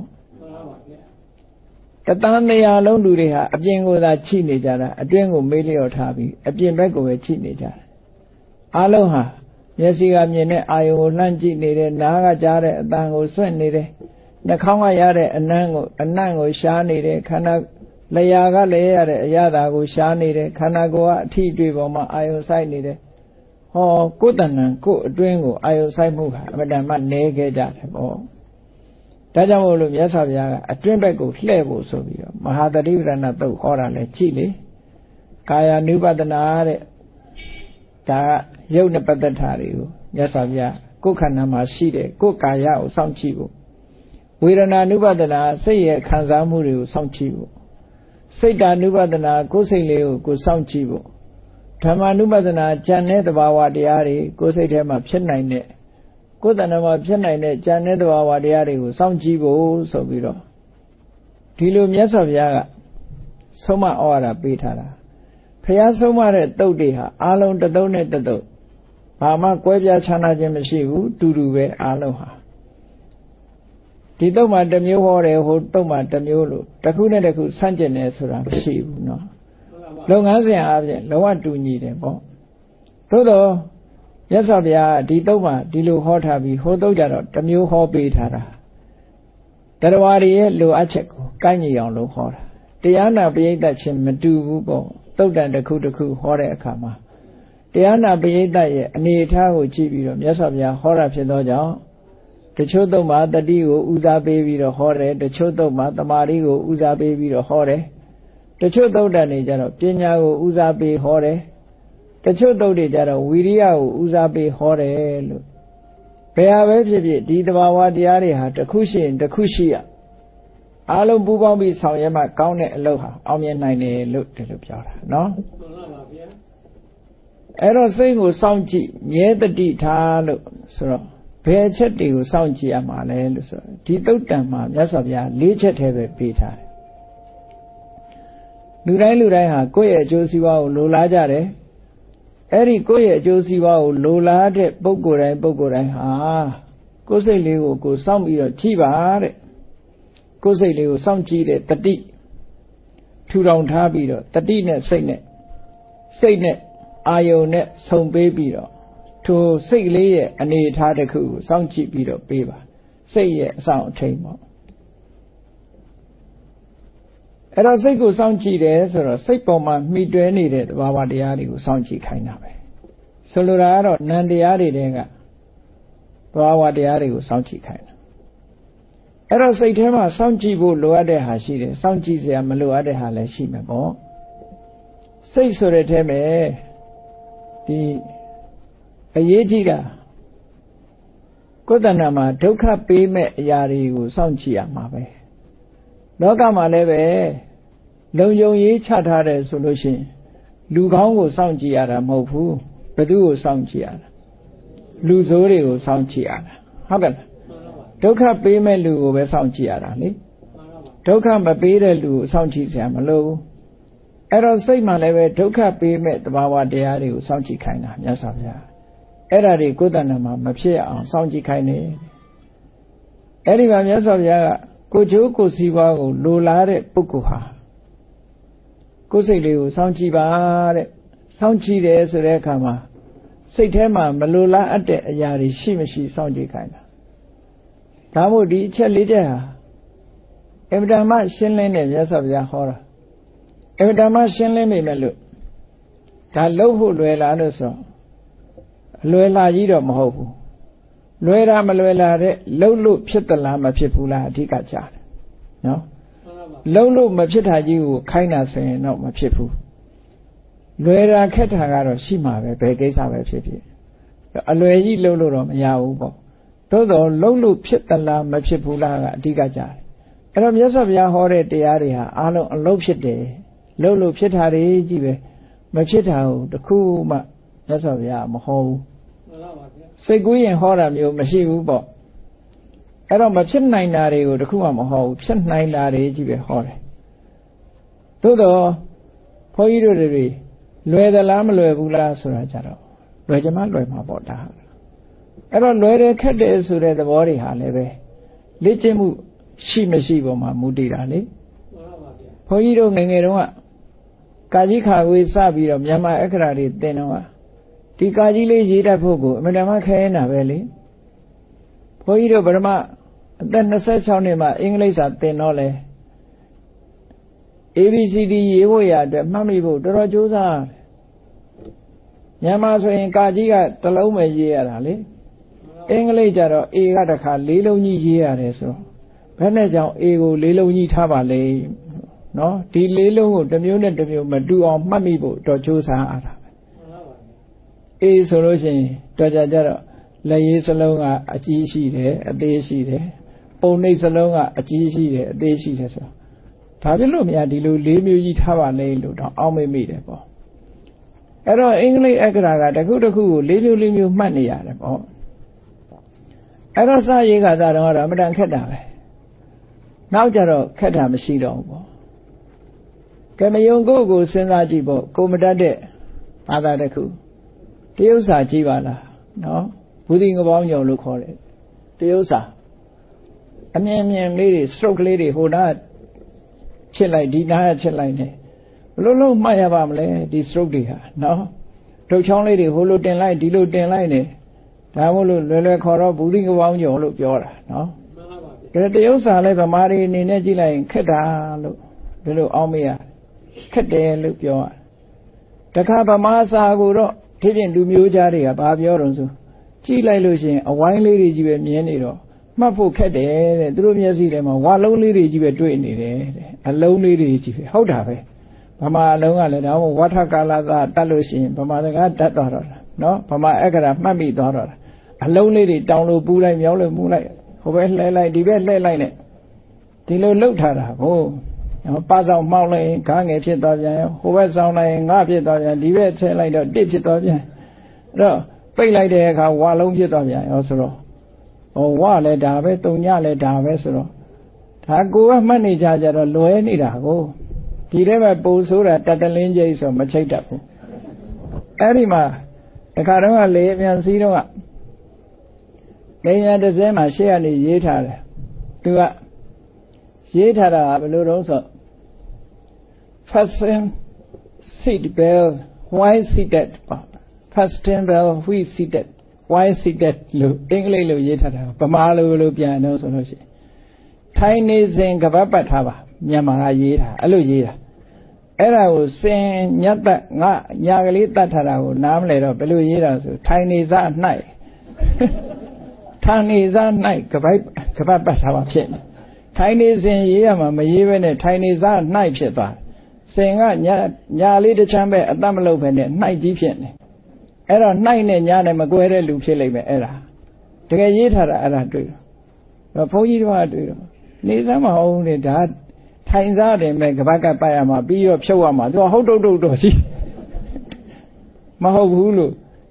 [SPEAKER 1] တသန်းနေရာလုံးလူတွေဟာအပြင်ကိုသာချိနေကြတာအတွင်းကိုမေးလျော့ထားပြီးအပြင်ဘက်ကိုပဲချိနေကြတယ်အားလုံးဟာမျက်စိကမြင်တဲ့အာယုံကိုလှမ်းကြည့်နေတယ်နားကကြားတဲ့အသံကိုဆွင့်နေတယ်နှာခေါင်းကရတဲ့အနံ့ကိုအနံ့ကိုရှားနေတယ်ခန္ဓာလျှာကလည်းရတဲ့အရာသာကိုရှားနေတယ်ခန္ဓာကိုယ်ကအထီးတွေပေါ်မှာအာယုံဆိုင်နေတယ်ဟောကိုယ်တဏ္ဍကိုယ်အတွင်းကိုအာယုံဆိုင်မှုဟာအမတန်မှနည်းခဲ့ကြတယ်ပေါ့ဒါကြောင့်မို့လို့မြတ်စွာဘုရားကအတွင်းဘက်ကိုလှည့်ဖို့ဆိုပြီးတော့မဟာသတိပဋ္ဌာန်သုတ်ဟောတာလဲကြည့်လေကာယ ानु ပဒနာတဲ့ဒါကရုပ်နဲ့ပတ်သက်တာတွေကိုမြတ်စွာဘုရားကိုယ်ခန္ဓာမှာရှိတဲ့ကိုယ်ကာယကိုစောင့်ကြည့်ဖို့ဝေဒနာ ानु ပဒနာစိတ်ရဲ့ခံစားမှုတွေကိုစောင့်ကြည့်ဖို့စိတ်ဓာ ानु ပဒနာကိုယ်စိတ်လေးကိုကိုယ်စောင့်ကြည့်ဖို့ဓမ္မ ानु ပဒနာဉာဏ်နဲ့သဘာဝတရားတွေကိုယ်စိတ်ထဲမှာဖြစ်နိုင်တဲ့ကိုယ်တဏ္ဍာမှာဖြစ်နိုင်တဲ့ဉာဏ်နဲ့သဘာဝတရားတွေကိုစောင့်ကြည့်ဖို့ဆိုပြီးတော့ဒီလိုမြတ်စွာဘုရားကဆုံးမဩဝါဒပေးထားတာဘုရားဆုံးမတဲ့တုတ်တွေဟာအလုံးတစ်တုတ်နဲ့တစ်တုတ်ဘာမှကွဲပြားခြားနာခြင်းမရှိဘူးတူတူပဲအလုံးဟာဒီတုတ်မှာတစ်မျိုးဟောတယ်ဟိုတုတ်မှာတစ်မျိုးလို့တစ်ခုနဲ့တစ်ခုဆန့်ကျင်တယ်ဆိုတာမရှိဘူးเนาะလုပ်ငန်းစဉ်အားဖြင့်လုံးဝတူညီတယ်ပေါ့သို့တော့မြတ်စွာဘုရားဒီတုတ်မှာဒီလိုဟောထားပြီးဟိုတုတ်ကြတော့တစ်မျိုးဟောပေးထားတာတရားဝါတွေရဲ့လိုအပ်ချက်ကိုကိုက်ညီအောင်လို့ဟောတာတရားနာပရိသတ်ချင်းမတူဘူးပေါ့တုတ်တန်တစ်ခုတစ်ခုဟောတဲ့အခါမှာတရားနာပရိသတ်ရဲ့အနေအထားကိုကြည့်ပြီးတော့မြတ်စွာဘုရားဟောတာဖြစ်သောကြောင့်တချို့တုတ်မှာတတိကိုဦးစားပေးပြီးတော့ဟောတယ်တချို့တုတ်မှာတမာတိကိုဦးစားပေးပြီးတော့ဟောတယ်တချို့တုတ်တန်တွေကြတော့ပညာကိုဦးစားပေးဟောတယ်တချို့တုတ်တွေကြတော့ဝီရိယကိုဦးစားပေးဟောတယ်လို့ဘယ်ဟာပဲဖြစ်ဖြစ်ဒီတဘာဝတရားတွေဟာတစ်ခုရှိရင်တစ်ခုရှိရအားလုံးပူးပေါင်းပြီးဆောင်ရွက်မှကောင်းတဲ့အလုပ်ဟာအောင်မြင်နိုင်တယ်လို့ဒီလိုပြောတာနော်မှန်ပါပါဗျာအဲ့တော့စိတ်ကိုစောင့်ကြည့်မြဲတတိထားလို့ဆိုတော့ဘယ်ချက်တွေကိုစောင့်ကြည့်ရမှာလဲလို့ဆိုတော့ဒီသုတ်တံမှာမြတ်စွာဘုရား၄ချက်တည်းပဲပေးထားတယ်လူတိုင်းလူတိုင်းဟာကိုယ့်ရဲ့အကျိုးစီးပွားကိုလိုလားကြတယ်အဲ့ဒီကိုယ့်ရဲ့အကျိုးစီးပွားကိုလိုလားတဲ့ပုဂ္ဂိုလ်တိုင်းပုဂ္ဂိုလ်တိုင်းဟာကိုယ်စိတ်လေးကိုကိုယ်စောင့်ပြီးတော့ကြည့်ပါတဲ့ကိုယ်စိတ်လေးကိုစောင့်ကြည့်တဲ့တတိထူထောင်ထားပြီးတော့တတိနဲ့စိတ်နဲ့စိတ်နဲ့အာယုံနဲ့ဆုံပေးပြီးတော့ထိုစိတ်လေးရဲ့အနေအထားတစ်ခုကိုစောင့်ကြည့်ပြီးတော့ပေးပါစိတ်ရဲ့အဆောင်အထိန်ပေါ့အဲ့တော့စိတ်ကိုစောင့်ကြည့်တယ်ဆိုတော့စိတ်ပေါ်မှာမှီတွဲနေတဲ့သဘာဝတရားတွေကိုစောင့်ကြည့်ခိုင်းတာပဲဆိုလိုတာကတော့နံတရားတွေတဲကသဘာဝတရားတွေကိုစောင့်ကြည့်ခိုင်းတာအဲ့တော့စိတ်ထဲမှာစောင့်ကြည့်ဖို့လိုအပ်တဲ့ဟာရှိတယ်စောင့်ကြည့်စရာမလိုအပ်တဲ့ဟာလည်းရှိမှာပေါ့စိတ်ဆိုတဲ့ထဲမှာဒီအရေးကြီးတာကိုယ်တဏ္ဍာမှာဒုက္ခပေးမဲ့အရာတွေကိုစောင့်ကြည့်ရမှာပဲလောကမှာလည်းပဲလုံယုံရေးချထားတယ်ဆိုလို့ရှိရင်လူကောင်းကိုစောင့်ကြည့်ရတာမဟုတ်ဘူးဘသူကိုစောင့်ကြည့်ရတာလူဆိုးတွေကိုစောင့်ကြည့်ရတာဟုတ်ကဲ့ဒုက္ခပေးမဲ့လူကိုပဲစောင့်ကြည့်ရတာလေဒုက္ခမပေးတဲ့လူကိုစောင့်ကြည့်စရာမလိုဘူးအဲ့တော့စိတ်မှလည်းပဲဒုက္ခပေးမဲ့တဘာဝတရားတွေကိုစောင့်ကြည့်ခိုင်းတာမြတ်စွာဘုရားအဲ့ဒါတွေကိုယ်တဏ္ဍာမှာမဖြစ်အောင်စောင့်ကြည့်ခိုင်းနေအဲ့ဒီမှာမြတ်စွာဘုရားကကိုကျိုးကိုစီးပွားကိုလိုလားတဲ့ပုဂ္ဂိုလ်ဟာကိုယ်စိတ်လေးကိုစောင့်ကြည့်ပါတဲ့စောင့်ကြည့်တယ်ဆိုတဲ့အခါမှာစိတ်ထဲမှာမလိုလားအပ်တဲ့အရာတွေရှိမရှိစောင့်ကြည့်ခိုင်းတာဒါမို့ဒီအချက်လေးချက်ဟာအမ္မတမရှင်းလင်းတဲ့မြတ်စွာဘုရားဟောတာအမ္မတမရှင်းလင်းမိမယ်လို့ဒါလှုပ်ဖို့လွယ်လားလို့ဆိုအလွယ်လာကြီးတော့မဟုတ်ဘူးလွယ်တာမလွယ်လာတဲ့လှုပ်လို့ဖြစ်သလားမဖြစ်ဘူးလားအဓိကကြားတယ်နော်လှုပ်လို့မဖြစ်တာကြီးကိုခိုင်းတာဆိုရင်တော့မဖြစ်ဘူးလွယ်တာခက်တာကတော့ရှိမှာပဲဘယ်ကိစ္စပဲဖြစ်ဖြစ်အလွယ်ကြီးလှုပ်လို့တော့မရဘူးပေါ့သို့တော်လှုပ်လို့ဖြစ်သလားမဖြစ်ဘူးလားကအဓိကကြားတယ်အဲ့တော့မြတ်စွာဘုရားဟောတဲ့တရားတွေဟာအားလုံးအလုံးဖြစ်တယ်လှုပ်လို့ဖြစ်တာတွေကြီးပဲမဖြစ်တာကိုတခုမှမြတ်စွာဘုရားမဟောဘူးစိတ်ကူးရင်ဟောတာမျိုးမရှိဘူးပေါ့အဲ့တော့မဖြစ်နိုင်တာတွေကိုတခုမှမဟောဘူးဖြစ်နိုင်တာတွေကြီးပဲဟောတယ်သို့တော့ဘုန်းကြီးတို့တွေလွယ်သလားမလွယ်ဘူးလားဆိုတာကြတော့လွယ်ကြမှာလွယ်မှာပေါ့ဒါအဲ့တော့လွယ်တယ်ခက်တယ်ဆိုတဲ့သဘောတွေဟာလည်းပဲလေ့ကျင့်မှုရှိမရှိပေါ်မှာမူတည်တာလေဘုန်းကြီးတို့ငယ်ငယ်တုန်းကကာကြီးခါဝေးစပြီးတော့မြန်မာအခရာတွေသင်တော့ဒီကာကြီးလေးရေးတတ်ဖို့ကိုအမှန်တမ်းခဲနေတာပဲလေဘုန်းကြီးတို့ဗရမအသက်နှစ်ဆယ့်ခြောက်နှစ်မှာအင်္ဂလိပ်စာသင်တော့လဲ A B C D ရေးဖို့ရအတွက်မှတ်မိဖို့တော်တော်ကြိုးစားမြန်မာဆိုရင်ကာကြီးကတစ်လုံးပဲရေးရတာလေအင်္ဂလိပ်ကျတော့ A ကတစ်ခါလေးလုံးကြီးရေးရတယ်ဆိုတော့ဘယ်နဲ့ကြောင့် A ကိုလေးလုံးကြီးထားပါလဲနော်ဒီလေးလုံးကိုတစ်မျိုးနဲ့တစ်မျိုးမတူအောင်မှတ်မိဖို့တော်ကြိုးစားရတာA ဆိုလို့ရှိရင်တော်ကြကြတော့လက်ရေးစလုံးကအကြီးရှိတယ်အသေးရှိတယ်ပုံနှိပ်စလုံးကအကြီးရှိတယ်အသေးရှိတယ်ဆိုတော့ဒါဖြစ်လို့မရဒီလိုလေးမျိုးကြီးထားပါလေလို့တော့အောက်မေ့မိတယ်ပေါ့အဲ့တော့အင်္ဂလိပ်အက္ခရာကတစ်ခုတစ်ခုကိုလေးမျိုးလေးမျိုးမှတ်နေရတယ်ပေါ့အဲ့တော့စာရေးကသာတော့အမှန်တန်ခက်တာပဲနောက်ကြတော့ခက်တာမရှိတော့ဘူးပေါ့ကဲမယုံကိုကိုစဉ်းစားကြည့်ပေါ့ကိုမတတ်တဲ့ဘာသာတစ်ခုတရုပ်စာကြည့်ပါလားနော်ဘုဒ္ဓငပေါင်းညုံလို့ခေါ်တယ်တရုပ်စာအမြင်မြင်လေးတွေ stroke လေးတွေဟိုနာချစ်လိုက်ဒီနာချစ်လိုက်နေဘလို့လို့မှတ်ရပါမလဲဒီ stroke တွေဟာနော်ထုတ်ချောင်းလေးတွေဟိုလိုတင်လိုက်ဒီလိုတင်လိုက်နေဒါမို့လို့လွယ်လွယ်ခေါ်တော့ဘုဒ္ဓငပေါင်းညုံလို့ပြောတာနော်ဒါတရုပ်စာလည်းဗမာတွေအနေနဲ့ကြည့်လိုက်ရင်ခက်တာလို့ဘယ်လိုအောင်းမရခက်တယ်လို့ပြောရတခါဗမာစာကိုတော့ဒီပြင်လူမျိုးသားတွေကဘာပြောတော့ဆိုကြည့်လိုက်လို့ရှိရင်အဝိုင်းလေးတွေကြီးပဲမြင်နေတော့မှတ်ဖို့ခက်တယ်တဲ့သူတို့မျက်စိထဲမှာဝါလုံးလေးတွေကြီးပဲတွေ့နေတယ်တဲ့အလုံးလေးတွေကြီးပဲဟုတ်တာပဲဗမာအလုံးကလည်းဒါမှမဟုတ်ဝဋ္ဌကာလသာတတ်လို့ရှိရင်ဗမာစကားတတ်သွားတော့တာနော်ဗမာအက္ခရာမှတ်မိသွားတော့တာအလုံးလေးတွေတောင်းလို့ပူးလိုက်မြောင်းလို့မူးလိုက်ဟိုဘက်လှဲလိုက်ဒီဘက်လှဲလိုက်နဲ့ဒီလိုလှုပ်ထားတာကိုနော်ပါဆောင်မှောက်လိုက်ရင်ခါငယ်ဖြစ်သွားပြန်ရောဟိုဘက်ဆောင်လိုက်ရင်ငါဖြစ်သွားပြန်ဒီဘက်ဆဲလိုက်တော့တစ်ဖြစ်သွားပြန်အဲ့တော့ပိတ်လိုက်တဲ့အခါဝါလုံးဖြစ်သွားပြန်ရောဆိုတော့ဟောဝါလည်းဒါပဲတုံညလည်းဒါပဲဆိုတော့ဒါကိုကမှတ်နေကြကြတော့လွယ်နေတာကိုဒီထဲမှာပုံဆိုးတာတတလင်းကြီးဆိုမချိတ်တတ်ဘူးအဲ့ဒီမှာတခါတော့လေအမြန်စီးတော့ကလေယာဉ်တစ်စင်းမှာရှေ့ကနေရေးထားတယ်သူကရေးထားတာဘယ်လိုတုံးဆို fasten seat belt why seated fasten belt why seated why seated လို့အင်္ဂလိပ်လိုရေးထားတာဗမာလိုလိုပြန်တော့ဆိုလို့ရှိရင်ထိုင်နေစဉ်ကပတ်ပတ်ထားပါမြန်မာကရေးတာအဲ့လိုရေးတာအဲ့ဒါကိုစင်ညတ်သက်ငါညာကလေးတတ်ထားတာကိုနားမလဲတော့ဘယ်လိုရေးတာဆိုထိုင်နေစား၌ထိုင်နေစား၌ကပတ်ကပတ်ပတ်ထားပါဖြစ်နေထိုင်နေစဉ်ရေးရမှာမရေးဘဲနဲ့ထိုင်နေစား၌ဖြစ်သွားစင်ကညာညာလေးတစ်ချမ်းပဲအတတ်မလုပ်ဘဲနဲ့၌ကြီးဖြစ်နေအဲ့တော့၌နဲ့ညာနဲ့မကွဲတဲ့လူဖြစ်လိမ့်မယ်အဲ့ဒါတကယ်ရေးထားတာအဲ့ဒါတွေ့တော့ဘုန်းကြီးတို့ကတွေ့တော့နေစမ်းမဟုတ်လေဒါထိုင်စားတယ်မဲ့ကပတ်ကပတ်ရမှာပြီးတော့ဖြုတ်ရမှာသူကဟုတ်တုတ်တုတ်တော့ရှိမဟုတ်ဘူးလို့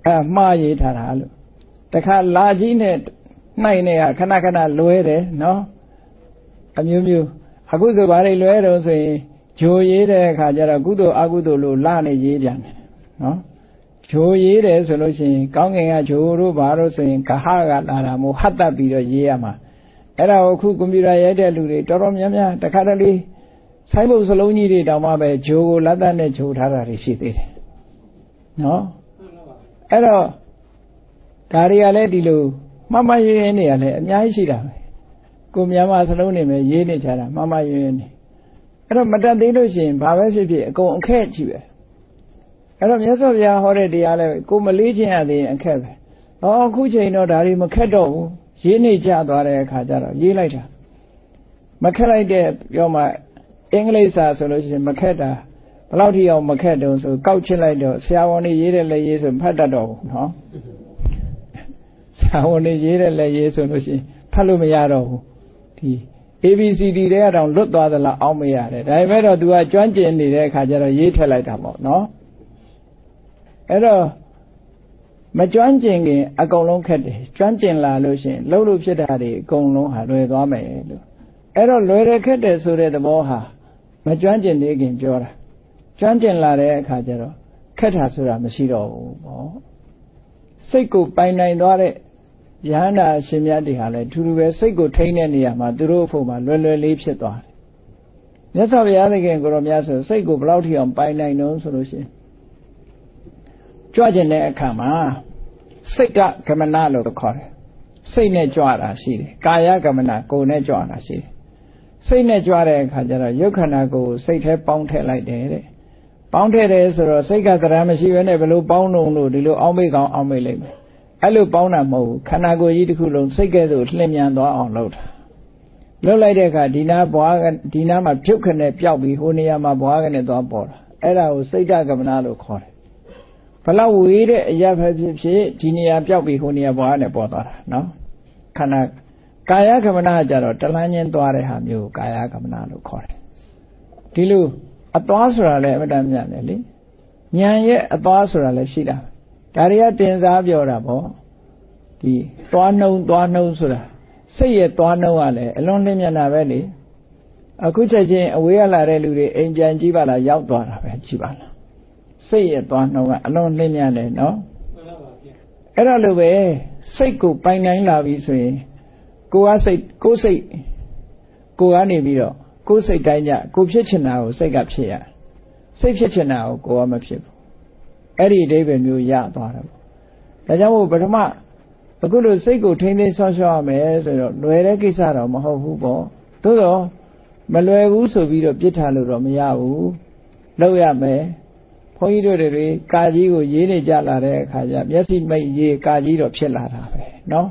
[SPEAKER 1] အဲမှားရေးထားတာလို့တခါလာကြီးနဲ့နှိုက်နေရခဏခဏလွဲတယ်နော်အမျိုးမျိုးအခုဆိုဘာတွေလွဲတော့ဆိုရင်ဂျိုရေးတဲ့အခါကျတော့ကုသိုလ်အကုသိုလ်လို့လာနေရေးပြန်တယ်နော်ဂျိုရေးတယ်ဆိုလို့ရှိရင်ကောင်းကင်ကဂျိုတို့ဘာလို့ဆိုရင်ဂဟကလာတာမို့ဟတ်တက်ပြီးတော့ရေးရမှာအဲ့ဒါကိုအခုကွန်ပျူတာရိုက်တဲ့လူတွေတော်တော်များများတခါတလေဆိုင်းဘုတ်စလုံးကြီးတွေတောင်မှပဲဂျိုကိုလက်သက်နဲ့ဂျိုထားတာတွေရှိသေးတယ်နော်အဲ့တော့ဒါတွေကလည်းဒီလိုမှတ်မှတ်ရင်းနေရလဲအများကြီးရှိတာပဲကိုမြန်မာစလုံးနေမယ်ရေးနေကြတာမှတ်မှတ်ရင်းနေအဲ့တော့မတတ်သေးလို့ရှိရင်ဘာပဲဖြစ်ဖြစ်အကုန်အခက်ကြီးပဲအဲ့တော့မြတ်စွာဘုရားဟောတဲ့တရားလဲကိုမလေးခြင်းရသေးရင်အခက်ပဲဟောအခုချိန်တော့ဒါတွေမခက်တော့ဘူးရေးနေကြသွားတဲ့အခါကျတော့ရေးလိုက်တာမခက်လိုက်တဲ့ပြောမှအင်္ဂလိပ်စာဆိုလို့ရှိရင်မခက်တာဘယ်လောက်ထိအောင်မခက်တုံးဆိုကောက်ချစ်လိုက်တော့ဆရာဝန်တွေရေးတဲ့လက်ရေးဆိုဖတ်တတ်တော့ဘူးနော်ဆရာဝန်တွေရေးတဲ့လက်ရေးဆိုလို့ရှိရင်ဖတ်လို့မရတော့ဘူးဒီ A B C D တွေကတော့လွတ်သွားသလားအောင်းမရတယ်ဒါပေမဲ့တော့ तू ကကျွမ်းကျင်နေတဲ့အခါကျတော့ရေးထက်လိုက်တာပေါ့နော်အဲ့တော့မကျွမ်းကျင်ခင်အကုန်လုံးခက်တယ်ကျွမ်းကျင်လာလို့ရှိရင်လှုပ်လို့ဖြစ်တာတွေအကုန်လုံးဟာလွယ်သွားမယ်လို့အဲ့တော့လွယ်တယ်ခက်တယ်ဆိုတဲ့သဘောဟာမကျွမ်းကျင်သေးခင်ပြောတာကျွမ်းကျင်လာတဲ့အခါကျတော့ခက်တာဆိုတာမရှိတော့ဘူးပေါ့စိတ်ကိုပိုင်နိုင်သွားတဲ့ယဟန္တာအရှင်မြတ်တွေဟာလည်းထူးထူးပဲစိတ်ကိုထိန်းတဲ့နေရာမှာသူတို့အဖို့မှာလွယ်လွယ်လေးဖြစ်သွားတယ်မြတ်စွာဘုရားသခင်ကိုရောမြတ်ဆိုစိတ်ကိုဘယ်လောက်ထိအောင်ပိုင်နိုင်တော့ဆိုလို့ရှိရင်ကြွကျင်တဲ့အခါမှာစိတ်ကကမနာလို့ခေါ်တယ်စိတ်နဲ့ကြွတာရှိတယ်ကာယကမနာကိုယ်နဲ့ကြွတာရှိတယ်စိတ်နဲ့ကြွတဲ့အခါကျတော့ရုပ်ခန္ဓာကိုယ်စိတ်ထဲပေါင်းထည့်လိုက်တယ်တဲ့ပေါင်းထည့်တယ်ဆိုတော့စိတ်ကတရားမရှိဘဲနဲ့ဘယ်လိုပေါင်းလုံးလို့ဒီလိုအောင်းမိတ်ကောင်အောင်းမိတ်လိုက်မယ်အဲ့လိုပေါင်းတာမဟုတ်ဘူးခန္ဓာကိုယ်ကြီးတစ်ခုလုံးစိတ်ကဲ့သို့လှည့်မြန်သွားအောင်လုပ်တာလုပ်လိုက်တဲ့အခါဒီနာဘွားကဒီနာမှာဖြုတ်ခနဲ့ပျောက်ပြီးဟိုနေရာမှာဘွားကနဲ့သွားပေါ်တာအဲ့ဒါကိုစိတ်တကမနာလို့ခေါ်တယ်ဘလောက်ဝေးတဲ့အရာပဲဖြစ်ဖြစ်ဒီနေရာပျောက်ပြီးဟိုနေရာဘွားနဲ့ပေါ်သွားတာနော်ခန္ဓာကာယကမနာကြတော့တလန်းချင်းသွားတဲ့ဟာမျိုးကာယကမနာလို့ခေါ်တယ်ဒီလိုအသွားဆိုတာလည်းအမှန်တမ်းမြန်တယ်လေဉာဏ်ရဲ့အသွားဆိုတာလည်းရှိတာဒါတွေကတင်စားပြောတာပေါ့ဒီသွားနှုံသွားနှုံဆိုတာစိတ်ရဲ့သွားနှုံကလည်းအလွန်လင်းမြန်တာပဲလေအခုချက်ချင်းအဝေးရလာတဲ့လူတွေအိမ်ပြန်ကြည့်ပါလားရောက်သွားတာပဲကြည့်ပါလားစိတ်ရဲ့သွားနှုံကအလွန်လင်းမြန်တယ်နော်အဲ့ဒါလိုပဲစိတ်ကိုပိုင်နိုင်လာပြီဆိုရင်ကိုယ်ကစိတ်ကိုယ်စိတ်ကိုယ်ကနေပြီးတော့ကိုယ်စိတ်တိုင်းကြကိုယ်ဖြစ်ချင်တာကိုစိတ်ကဖြစ်ရစိတ်ဖြစ်ချင်တာကိုကိုယ်ကမဖြစ်ဘူးအဲ့ဒီအဓိပ္ပာယ်မျိုးရသွားတယ်ပေါ့ဒါကြောင့်မို့ပထမအခုလိုစိတ်ကိုထိမ့်သိမ်းဆောက်ရှောက်ရမယ်ဆိုတော့လွယ်တဲ့ကိစ္စတော့မဟုတ်ဘူးပေါ့သို့တော့မလွယ်ဘူးဆိုပြီးတော့ပြစ်ထားလို့တော့မရဘူးလုပ်ရမယ်ဘုန်းကြီးတို့တွေကာကြီးကိုရေးနေကြလာတဲ့အခါကျမျက်စိမိတ်ရေးကာကြီးတော့ဖြစ်လာတာပဲနော်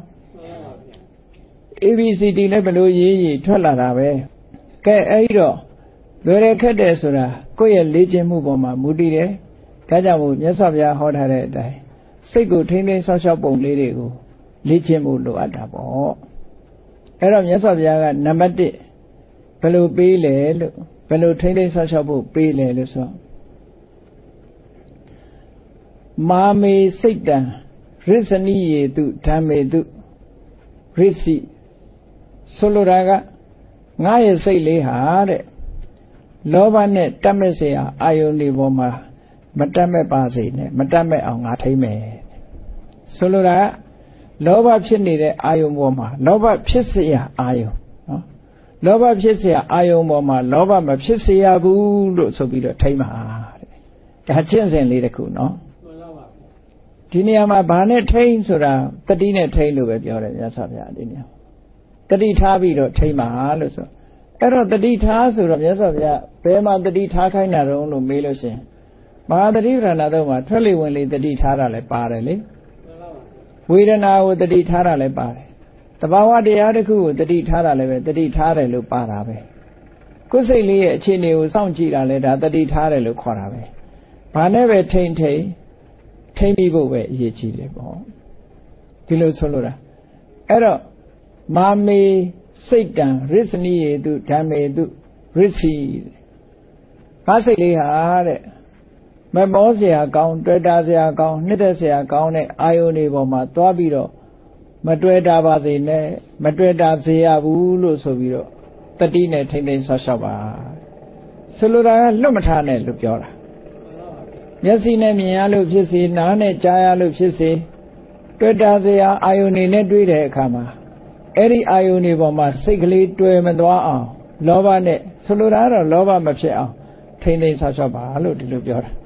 [SPEAKER 1] A B C D လည်းဘယ်လိုရေးရေးထွက်လာတာပဲကဲအဲ့ဒီတော့လွယ်တယ်ခက်တယ်ဆိုတာကိုယ့်ရဲ့လေ့ကျင့်မှုပေါ်မှာမူတည်တယ်ဒါကြောင့်မို့မြတ်စွာဘုရားဟောထားတဲ့အတိုင်းစိတ်ကိုထိမ့်သိမ်းဆောက်ရှောက်ပုံလေးတွေကိုလေ့ကျင့်မှုလိုအပ်တာပေါ့အဲ့တော့မြတ်စွာဘုရားကနံပါတ်၁ဘယ်လိုပေးလဲလို့ဘယ်လိုထိမ့်သိမ်းဆောက်ရှောက်ဖို့ပေးလဲလို့ဆိုမာမေစိတ်တံရစ္စနိယေတုဓမ္မေတုရစ္စည်းဆိုလိုတာကငါရဲ့စိတ်လေးဟာတဲ့လောဘနဲ့တတ်မဲ့เสียအာယုန်ဒီပေါ်မှာမတတ်မဲ့ပါစေနဲ့မတတ်မဲ့အောင်ငါထိမ့်မယ်ဆိုလိုတာကလောဘဖြစ်နေတဲ့အာယုန်ပေါ်မှာလောဘဖြစ်เสียအာယုန်နော်လောဘဖြစ်เสียအာယုန်ပေါ်မှာလောဘမဖြစ်เสียဘူးလို့ဆိုပြီးတော့ထိမ့်ပါတဲ့ဒါကျင့်စဉ်လေးတစ်ခုနော်ဒီနေရာမှာဘာနဲ့ထိမ့်ဆိုတာတတိနဲ့ထိမ့်လို့ပဲပြောတယ်မြတ်စွာဘုရားဒီနေရာတတိထားပြီးတော့ထိမ့်ပါလို့ဆိုအဲ့တော့တတိထားဆိုတော့မြတ်စွာဘုရားဘယ်မှာတတိထားခိုင်းတာတုံးလို့မေးလို့ရှိရင်မဟာတတိပ္ပဏာတော့မှာထွက်လေဝင်လေတတိထားတာလည်းပါတယ်လေဝေဒနာကိုတတိထားတာလည်းပါတယ်တဘာဝတရားတစ်ခုကိုတတိထားတာလည်းပဲတတိထားတယ်လို့ပါတာပဲကိုယ်စိတ်လေးရဲ့အခြေအနေကိုစောင့်ကြည့်တာလည်းဒါတတိထားတယ်လို့ခေါ်တာပဲဘာနဲ့ပဲထိမ့်ထိမ့်ထိမ့်ပြီးဖို့ပဲအရေးကြီးတယ်ပေါ့ဒီလိုဆိုလို့တာအဲ့တော့မာမေစိတ်တံရစ္စနိယေတုဓမ္မေတုရစ္စည်းငါစိတ်လေးဟာတဲ့မမောเสียကောင်းတွေ့တာเสียကောင်းနှစ်သက်เสียကောင်းတဲ့အာယုန်တွေပေါ်မှာသွားပြီးတော့မတွေ့တာပါစေနဲ့မတွေ့တာစေရဘူးလို့ဆိုပြီးတော့တတိနဲ့ထိမ့်သိမ်းဆောက်ရှောက်ပါဆိုလိုတာကလွတ်မထားနဲ့လို့ပြောတာမျက်စိနဲ့မြင်ရလို့ဖြစ်စေနားနဲ့ကြားရလို့ဖြစ်စေတွေ့တာเสียအာယုန်တွေနဲ့တွေ့တဲ့အခါမှာအဲ့ဒီအာယုန်တွေပေါ်မှာစိတ်ကလေးတွေ့မသွားအောင်လောဘနဲ့ဆိုလိုတာကတော့လောဘမဖြစ်အောင်ထိမ့်သိမ်းဆောက်ရှောက်ပါလို့ဒီလိုပြောတာ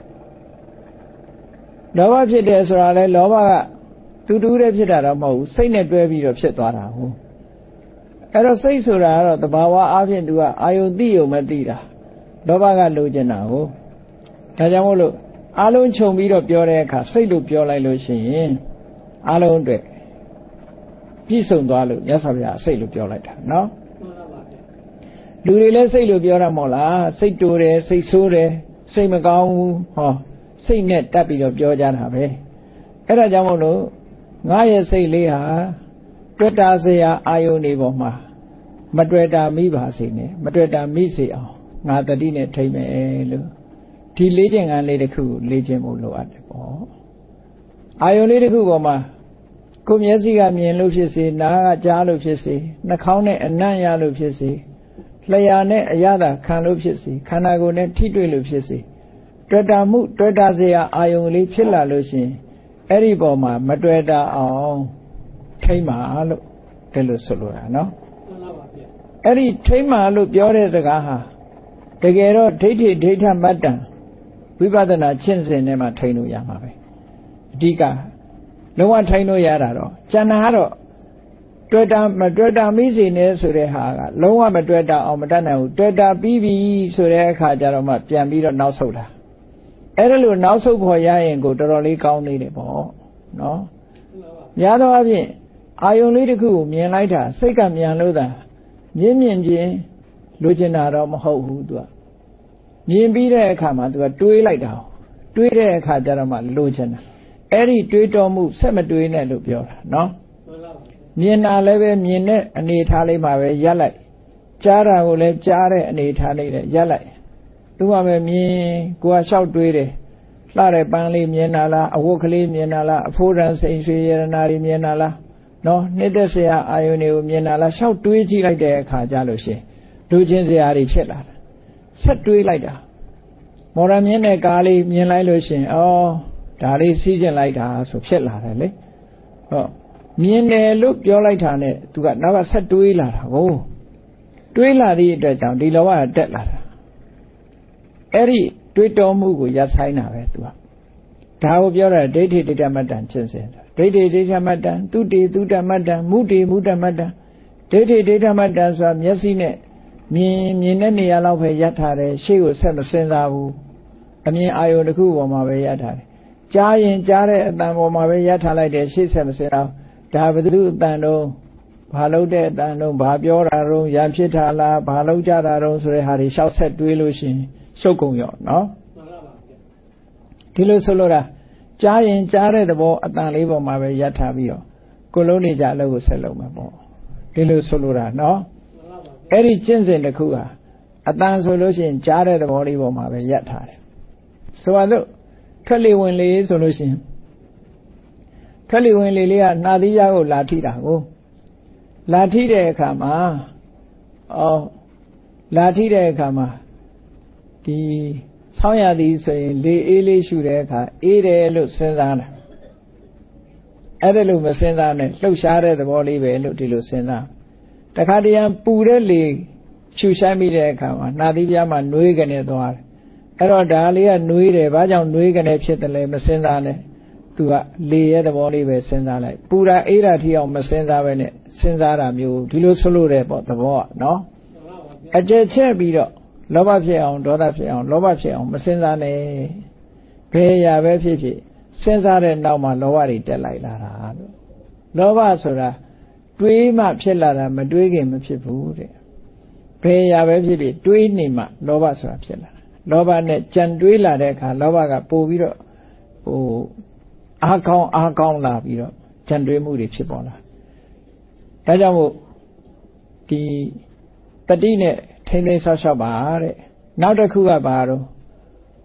[SPEAKER 1] လောဘဖြစ်တယ်ဆိုတာလေလောဘကတူတူတည်းဖြစ်တာတော့မဟုတ်ဘူးစိတ်နဲ့တွဲပြီးတော့ဖြစ်သွားတာဟုတ်အဲ့တော့စိတ်ဆိုတာကတော့တဘာဝအားဖြင့်သူကအာယုန်သိုံမသိတာလောဘကလိုချင်တာဟုတ်ဒါကြောင့်မို့လို့အလုံးခြုံပြီးတော့ပြောတဲ့အခါစိတ်လို့ပြောလိုက်လို့ရှိရင်အလုံးအတွက်ပြည့်စုံသွားလို့မြတ်စွာဘုရားစိတ်လို့ပြောလိုက်တာနော်လူတွေလည်းစိတ်လို့ပြောတာမဟုတ်လားစိတ်တူတယ်စိတ်ဆိုးတယ်စိတ်မကောင်းဘူးဟောစိတ်နဲ့တက်ပြီးတော့ပြောကြတာပဲအဲ့ဒါကြောင့်မို့လို့ငါရဲ့စိတ်လေးဟာတွေ့တာစရာအာယုန်တွေပေါ်မှာမတွေ့တာမိပါစေနဲ့မတွေ့တာမိစေအောင်ငါတတိနဲ့ထိမ့်မယ်လို့ဒီလေးခြင်းကံလေးတစ်ခုလေးခြင်းဖို့လိုအပ်တယ်ပေါ့အာယုန်လေးတစ်ခုပေါ်မှာကိုယ်မျက်စိကမြင်လို့ဖြစ်စေနားကကြားလို့ဖြစ်စေနှာခေါင်းနဲ့အနံ့ရလို့ဖြစ်စေလျှာနဲ့အရသာခံလို့ဖြစ်စေခန္ဓာကိုယ်နဲ့ထိတွေ့လို့ဖြစ်စေတွေ့တာမှုတွေ့တာစရာအာယုန်လေးဖြစ်လာလို့ရှိရင်အဲ့ဒီပေါ်မှာမတွေ့တာအောင်ထိမ့်ပါလို့ဒီလိုဆိုလိုတာနော်မှန်ပါပါဗျအဲ့ဒီထိမ့်ပါလို့ပြောတဲ့စကားဟာတကယ်တော့ဒိဋ္ဌိဒိဋ္ဌမတ္တံဝိပဿနာရှင်းစဉ်ထဲမှာထိမ့်လို့ရမှာပဲအဓိကလုံးဝထိမ့်လို့ရတာတော့ကျန်တာကတော့တွေ့တာမတွေ့တာမိစေနဲ့ဆိုတဲ့ဟာကလုံးဝမတွေ့တာအောင်မတတ်နိုင်ဘူးတွေ့တာပြီးပြီဆိုတဲ့အခါကျတော့မှပြန်ပြီးတော့နောက်ဆုတ်တာအဲ့ဒါလို့နောက်ဆုတ်ဖို့ရရင်ကိုတော်တော်လေးကောင်းသေးတယ်ပေါ့နော်များသောအားဖြင့်အာယုန်လေးတစ်ခုကိုမြင်လိုက်တာစိတ်ကမြန်လို့သာမြင်မြင်ချင်းလိုချင်တာတော့မဟုတ်ဘူးသူကမြင်ပြီးတဲ့အခါမှာသူကတွေးလိုက်တာတွေးတဲ့အခါကျတော့မှလိုချင်တာအဲ့ဒီတွေးတော်မှုဆက်မတွေးနဲ့လို့ပြောတာနော်မြင်တာလည်းပဲမြင်တဲ့အနေထားလေးမှာပဲရပ်လိုက်ကြားတာကိုလည်းကြားတဲ့အနေထားလေးနဲ့ရပ်လိုက်သူကပဲမြင်ကိုကလျှောက်တွေးတယ်လှတဲ့ပန်းလေးမြင်တာလားအဝတ်ကလေးမြင်တာလားအဖိုးတန်စိန်ရွှေရတနာတွေမြင်တာလားနော်နှစ်သက်စရာအာယုန်တွေကိုမြင်တာလားလျှောက်တွေးကြည့်လိုက်တဲ့အခါကျလို့ရှိရင်လူချင်းစရာတွေဖြစ်လာတာဆက်တွေးလိုက်တာမော်ရမြင်တဲ့ကားလေးမြင်လိုက်လို့ရှိရင်ဩဒါလေးစီးကျင်လိုက်တာဆိုဖြစ်လာတယ်လေဟောမြင်တယ်လို့ပြောလိုက်တာနဲ့သူကနောက်ကဆက်တွေးလာတာကိုတွေးလာသည့်အတွက်ကြောင့်ဒီလောကတက်လာတာအဲ့ဒီတွေးတော်မှုကိုရပ်ဆိုင်တာပဲသူကဒါကိုပြောတာဒိဋ္ဌိဒိဋ္ဌမတ္တံရှင်းစင်တာဒိဋ္ဌိဒိဋ္ဌမတ္တံသူတေသူတမတ္တံမုတေမုတမတ္တံဒိဋ္ဌိဒိဋ္ဌမတ္တံဆိုတာမျက်စိနဲ့မြင်မြင်တဲ့နေရာလောက်ပဲရပ်ထားတယ်ရှေ့ကိုဆက်မစင်စားဘူးအမြင်အာယုန်တစ်ခုပေါ်မှာပဲရပ်ထားတယ်ကြားရင်ကြားတဲ့အတန်ပေါ်မှာပဲရပ်ထားလိုက်တယ်ရှေ့ဆက်မစင်စားဒါဘယ်သူအတန်တော့ဘာလို့တဲ့အတန်တော့ဘာပြောတာတော့ရံဖြစ်တာလားဘာလို့ကြတာတော့ဆိုတဲ့ဟာတွေရှောက်ဆက်တွေးလို့ရှိရင်ရှုပ်ကုန်ရောနော်မှန်ပါပါဗျဒီလိုဆိုလို့တာကြားရင်ကြားတဲ့သဘောအတန်လေးပေါ်မှာပဲရပ်ထားပြီးတော့ကိုလုံးနေကြအလုပ်ကိုဆက်လုပ်မှာပေါ့ဒီလိုဆိုလို့တာနော်မှန်ပါပါအဲ့ဒီကျင့်စဉ်တစ်ခုဟာအတန်ဆိုလို့ရှိရင်ကြားတဲ့သဘောလေးပေါ်မှာပဲရပ်ထားတယ်ဆိုတော့ထွက်လေဝင်လေဆိုလို့ရှိရင်ထွက်လေဝင်လေလေးကနှာသီးပြားကိုလာထိတာကိုလာထိတဲ့အခါမှာအော်လာထိတဲ့အခါမှာဒီဆောင်းရသည်ဆိုရင်လေအေးလေးရှူတဲ့အခါအေးတယ်လို့စဉ်းစားတာအဲ့ဒါလို့မစဉ်းစားနဲ့လှုပ်ရှားတဲ့သဘောလေးပဲလို့ဒီလိုစဉ်းစားတခါတည်းပူတဲ့လေရှူဆိုင်မိတဲ့အခါမှာနှာသီးပြားမှာနှွေးကနေသွားတယ်အဲ့တော့ဒါလေးကနှွေးတယ်ဘာကြောင့်နှွေးကနေဖြစ်တယ်လဲမစဉ်းစားနဲ့သူကလေရဲ့သဘောလေးပဲစဉ်းစားလိုက်ပူတာအေးတာထိအောင်မစဉ်းစားပဲနဲ့စဉ်းစားတာမျိုးဒီလိုဆိုလို့တယ်ပေါ့သဘောကနော်အကျက်ချက်ပြီးတော့လောဘဖြစ်အောင်ဒေါသဖြစ်အောင်လောဘဖြစ်အောင်မစဉ်းစားနဲ့ဘယ်ရာပဲဖြစ်ဖြစ်စဉ်းစားတဲ့နောက်မှာလောဘတွေတက်လိုက်လာတာလို့လောဘဆိုတာတွေးမှဖြစ်လာတာမတွေးခင်မဖြစ်ဘူးတဲ့ဘယ်ရာပဲဖြစ်ဖြစ်တွေးနေမှလောဘဆိုတာဖြစ်လာတာလောဘနဲ့ကြံတွေးလာတဲ့အခါလောဘကပို့ပြီးတော့ဟိုအားကောင်းအားကောင်းလာပြီးတော့ကြံတွေးမှုတွေဖြစ်ပေါ်လာဒါကြောင့်မို့ဒီတတိနဲ့ထိမ့်သိမ်းဆောက်ရှောက်ပါတဲ့နောက်တစ်ခုကဘာတော့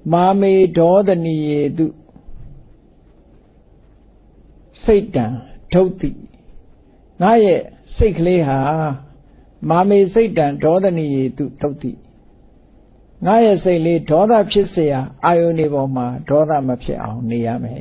[SPEAKER 1] မာမေဒေါသနိယေတုစိတ်တံဒုတ်တိငါရဲ့စိတ်ကလေးဟာမာမေစိတ်တံဒေါသနိယေတုဒုတ်တိငါရဲ့စိတ်လေးဒေါသဖြစ်เสียအာယုန်ဒီပေါ်မှာဒေါသမဖြစ်အောင်နေရမယ်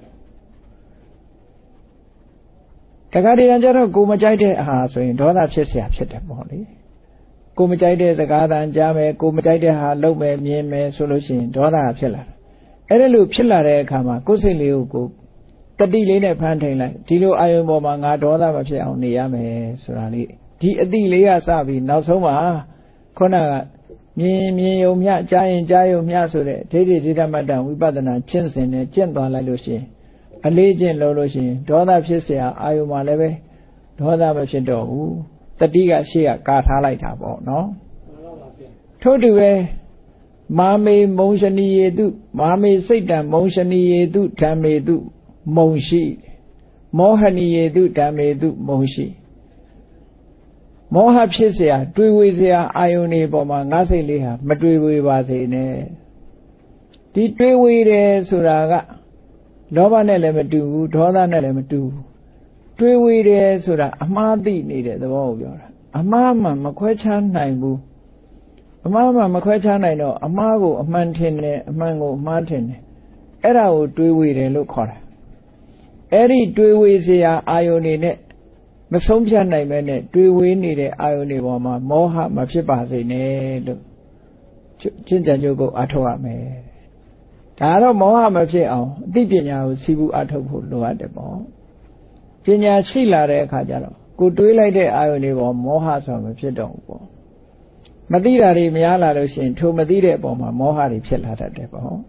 [SPEAKER 1] တခါတည်းကျတော့ကိုမကြိုက်တဲ့အာဆိုရင်ဒေါသဖြစ်เสียဖြစ်တယ်ပေါ့လေကိုမကြိုက်တဲ့စကားသံကြားမယ်ကိုမကြိုက်တဲ့ဟာလုပ်မယ်မြင်မယ်ဆိုလို့ရှိရင်ဒေါသဖြစ်လာတယ်အဲ့ဒါလို့ဖြစ်လာတဲ့အခါမှာကိုယ်စိတ်လေးကိုတတိလေးနဲ့ဖမ်းထိန်လိုက်ဒီလိုအာယုံပေါ်မှာငါဒေါသမဖြစ်အောင်နေရမယ်ဆိုတာလေးဒီအတိလေးကစပြီးနောက်ဆုံးမှာခုနကမြင်မြင်ယုံမျှကြားရင်ကြားယုံမျှဆိုတဲ့ဒိဋ္ဌိဒိဋ္ဌမတ္တဝိပဿနာကျင့်စဉ်နဲ့ကျင့်သွားလိုက်လို့ရှိရင်အလေးကျင့်လို့လို့ရှိရင်ဒေါသဖြစ်เสียအာယုံမှာလည်းပဲဒေါသမဖြစ်တော့ဘူးတတိကရှေ့ကကာထားလိုက်တာပေါ့နော်ထို့တူပဲမာမေမုံရှနီယေတုမာမေစိတ်တံမုံရှနီယေတုဓမ္မေတုမုံရှိမောဟနီယေတုဓမ္မေတုမုံရှိမောဟဖြစ်เสียတွေးဝေเสียအာယုန်တွေပေါ်မှာငါစိတ်လေးဟာမတွေးဝေပါစေနဲ့ဒီတွေးဝေတယ်ဆိုတာကလောဘနဲ့လည်းမတူဘူးဒေါသနဲ့လည်းမတူဘူးတွေးဝေတယ်ဆိုတာအမှားသိနေတဲ့သဘောကိုပြောတာအမှားမှမခွဲခြားနိုင်ဘူးအမှားမှမခွဲခြားနိုင်တော့အမှားကိုအမှန်ထင်တယ်အမှန်ကိုအမှားထင်တယ်အဲ့ဒါကိုတွေးဝေတယ်လို့ခေါ်တာအဲ့ဒီတွေးဝေเสียအာယုန်တွေနဲ့မဆုံးဖြတ်နိုင်ပဲနဲ့တွေးဝေနေတဲ့အာယုန်တွေပေါ်မှာမောဟမဖြစ်ပါစေနဲ့လို့ကျင့်ကြံကြိုးကိုအထောက်ရမယ်ဒါတော့မောဟမဖြစ်အောင်အသိပညာကိုစီးပူးအထောက်ဖို့လိုအပ်တယ်ပေါ့ပညာရှိလာတဲ့အခါကျတော့ကိုတွေးလိုက်တဲ့အာယုန်တွေပေါ်မောဟဆိုတာမဖြစ်တော့ဘူးပေါ့မသိတာတွေများလာလို့ရှိရင်ထိုမသိတဲ့အပေါ်မှာမောဟတွေဖြစ်လာတတ်တယ်ပေါ့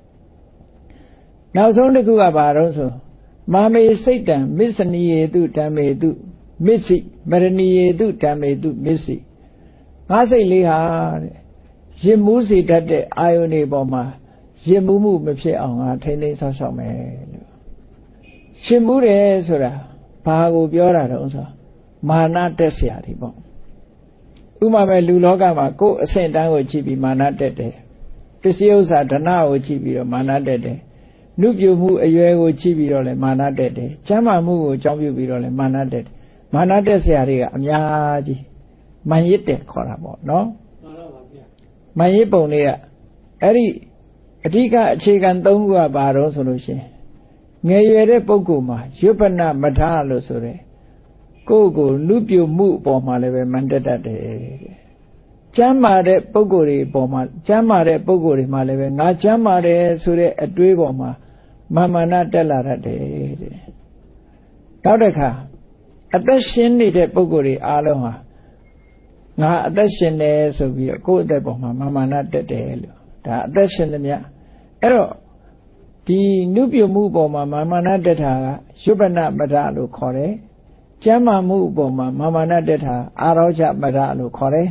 [SPEAKER 1] နောက်ဆုံးတစ်ခုကဘာတော့ဆိုမာမေစိတ်တံမစ္စနိယေတုဓမ္မေတုမစ္စိမရဏီယေတုဓမ္မေတုမစ္စိငါစိတ်လေးဟာတဲ့ရစ်မှုစေတတ်တဲ့အာယုန်တွေပေါ်မှာရစ်မှုမှုမဖြစ်အောင်ငါထိမ့်သိမ်းဆောက်ရှောက်မယ်လို့ရှင်းမှုတယ်ဆိုတာဘာကိုပြောတာတော့ဆိုမာနတက်เสียတယ်ပေါ့ဥပမာပဲလူလောကမှာကိုယ်အဆင့်တန်းကိုကြည့်ပြီးမာနတက်တယ်ပစ္စည်းဥစ္စာဓနကိုကြည့်ပြီးတော့မာနတက်တယ်နုပြုမှုအရွယ်ကိုကြည့်ပြီးတော့လည်းမာနတက်တယ်ကျမ်းမာမှုကိုအကြောင်းပြုပြီးတော့လည်းမာနတက်တယ်မာနတက်เสียတွေကအများကြီးမန်ရစ်တယ်ခေါ်တာပေါ့နော်မှန်ပါပါဗျာမန်ရစ်ပုံတွေကအဲ့ဒီအဓိကအခြေခံ၃ခုကဘာတော့ဆိုလို့ရှိရင်ငယ်ရွယ်တဲ့ပုဂ္ဂိုလ်မှာရွပနမထလို့ဆိုတဲ့ကိုယ့်ကိုလူပြုမှုအပေါ်မှာလည်းပဲမန်တက်တတ်တယ်တဲ့ကျမ်းမာတဲ့ပုဂ္ဂိုလ်တွေအပေါ်မှာကျမ်းမာတဲ့ပုဂ္ဂိုလ်တွေမှာလည်းပဲငါကျမ်းမာတယ်ဆိုတဲ့အတွေးပေါ်မှာမာမာနတက်လာတတ်တယ်တဲ့နောက်တစ်ခါအသက်ရှင်နေတဲ့ပုဂ္ဂိုလ်တွေအားလုံးဟာငါအသက်ရှင်တယ်ဆိုပြီးတော့ကိုယ့်အသက်ပေါ်မှာမာမာနတက်တယ်လို့ဒါအသက်ရှင်သမျှအဲ့တော့ဒီနုပြုမှုပေါ်မှာမာမာနတက်တာကရွပနမထလို့ခေါ်တယ်ကျမ်းမာမှုပေါ်မှာမာမာနတက်တာအာရောချမထလို့ခေါ်တယ်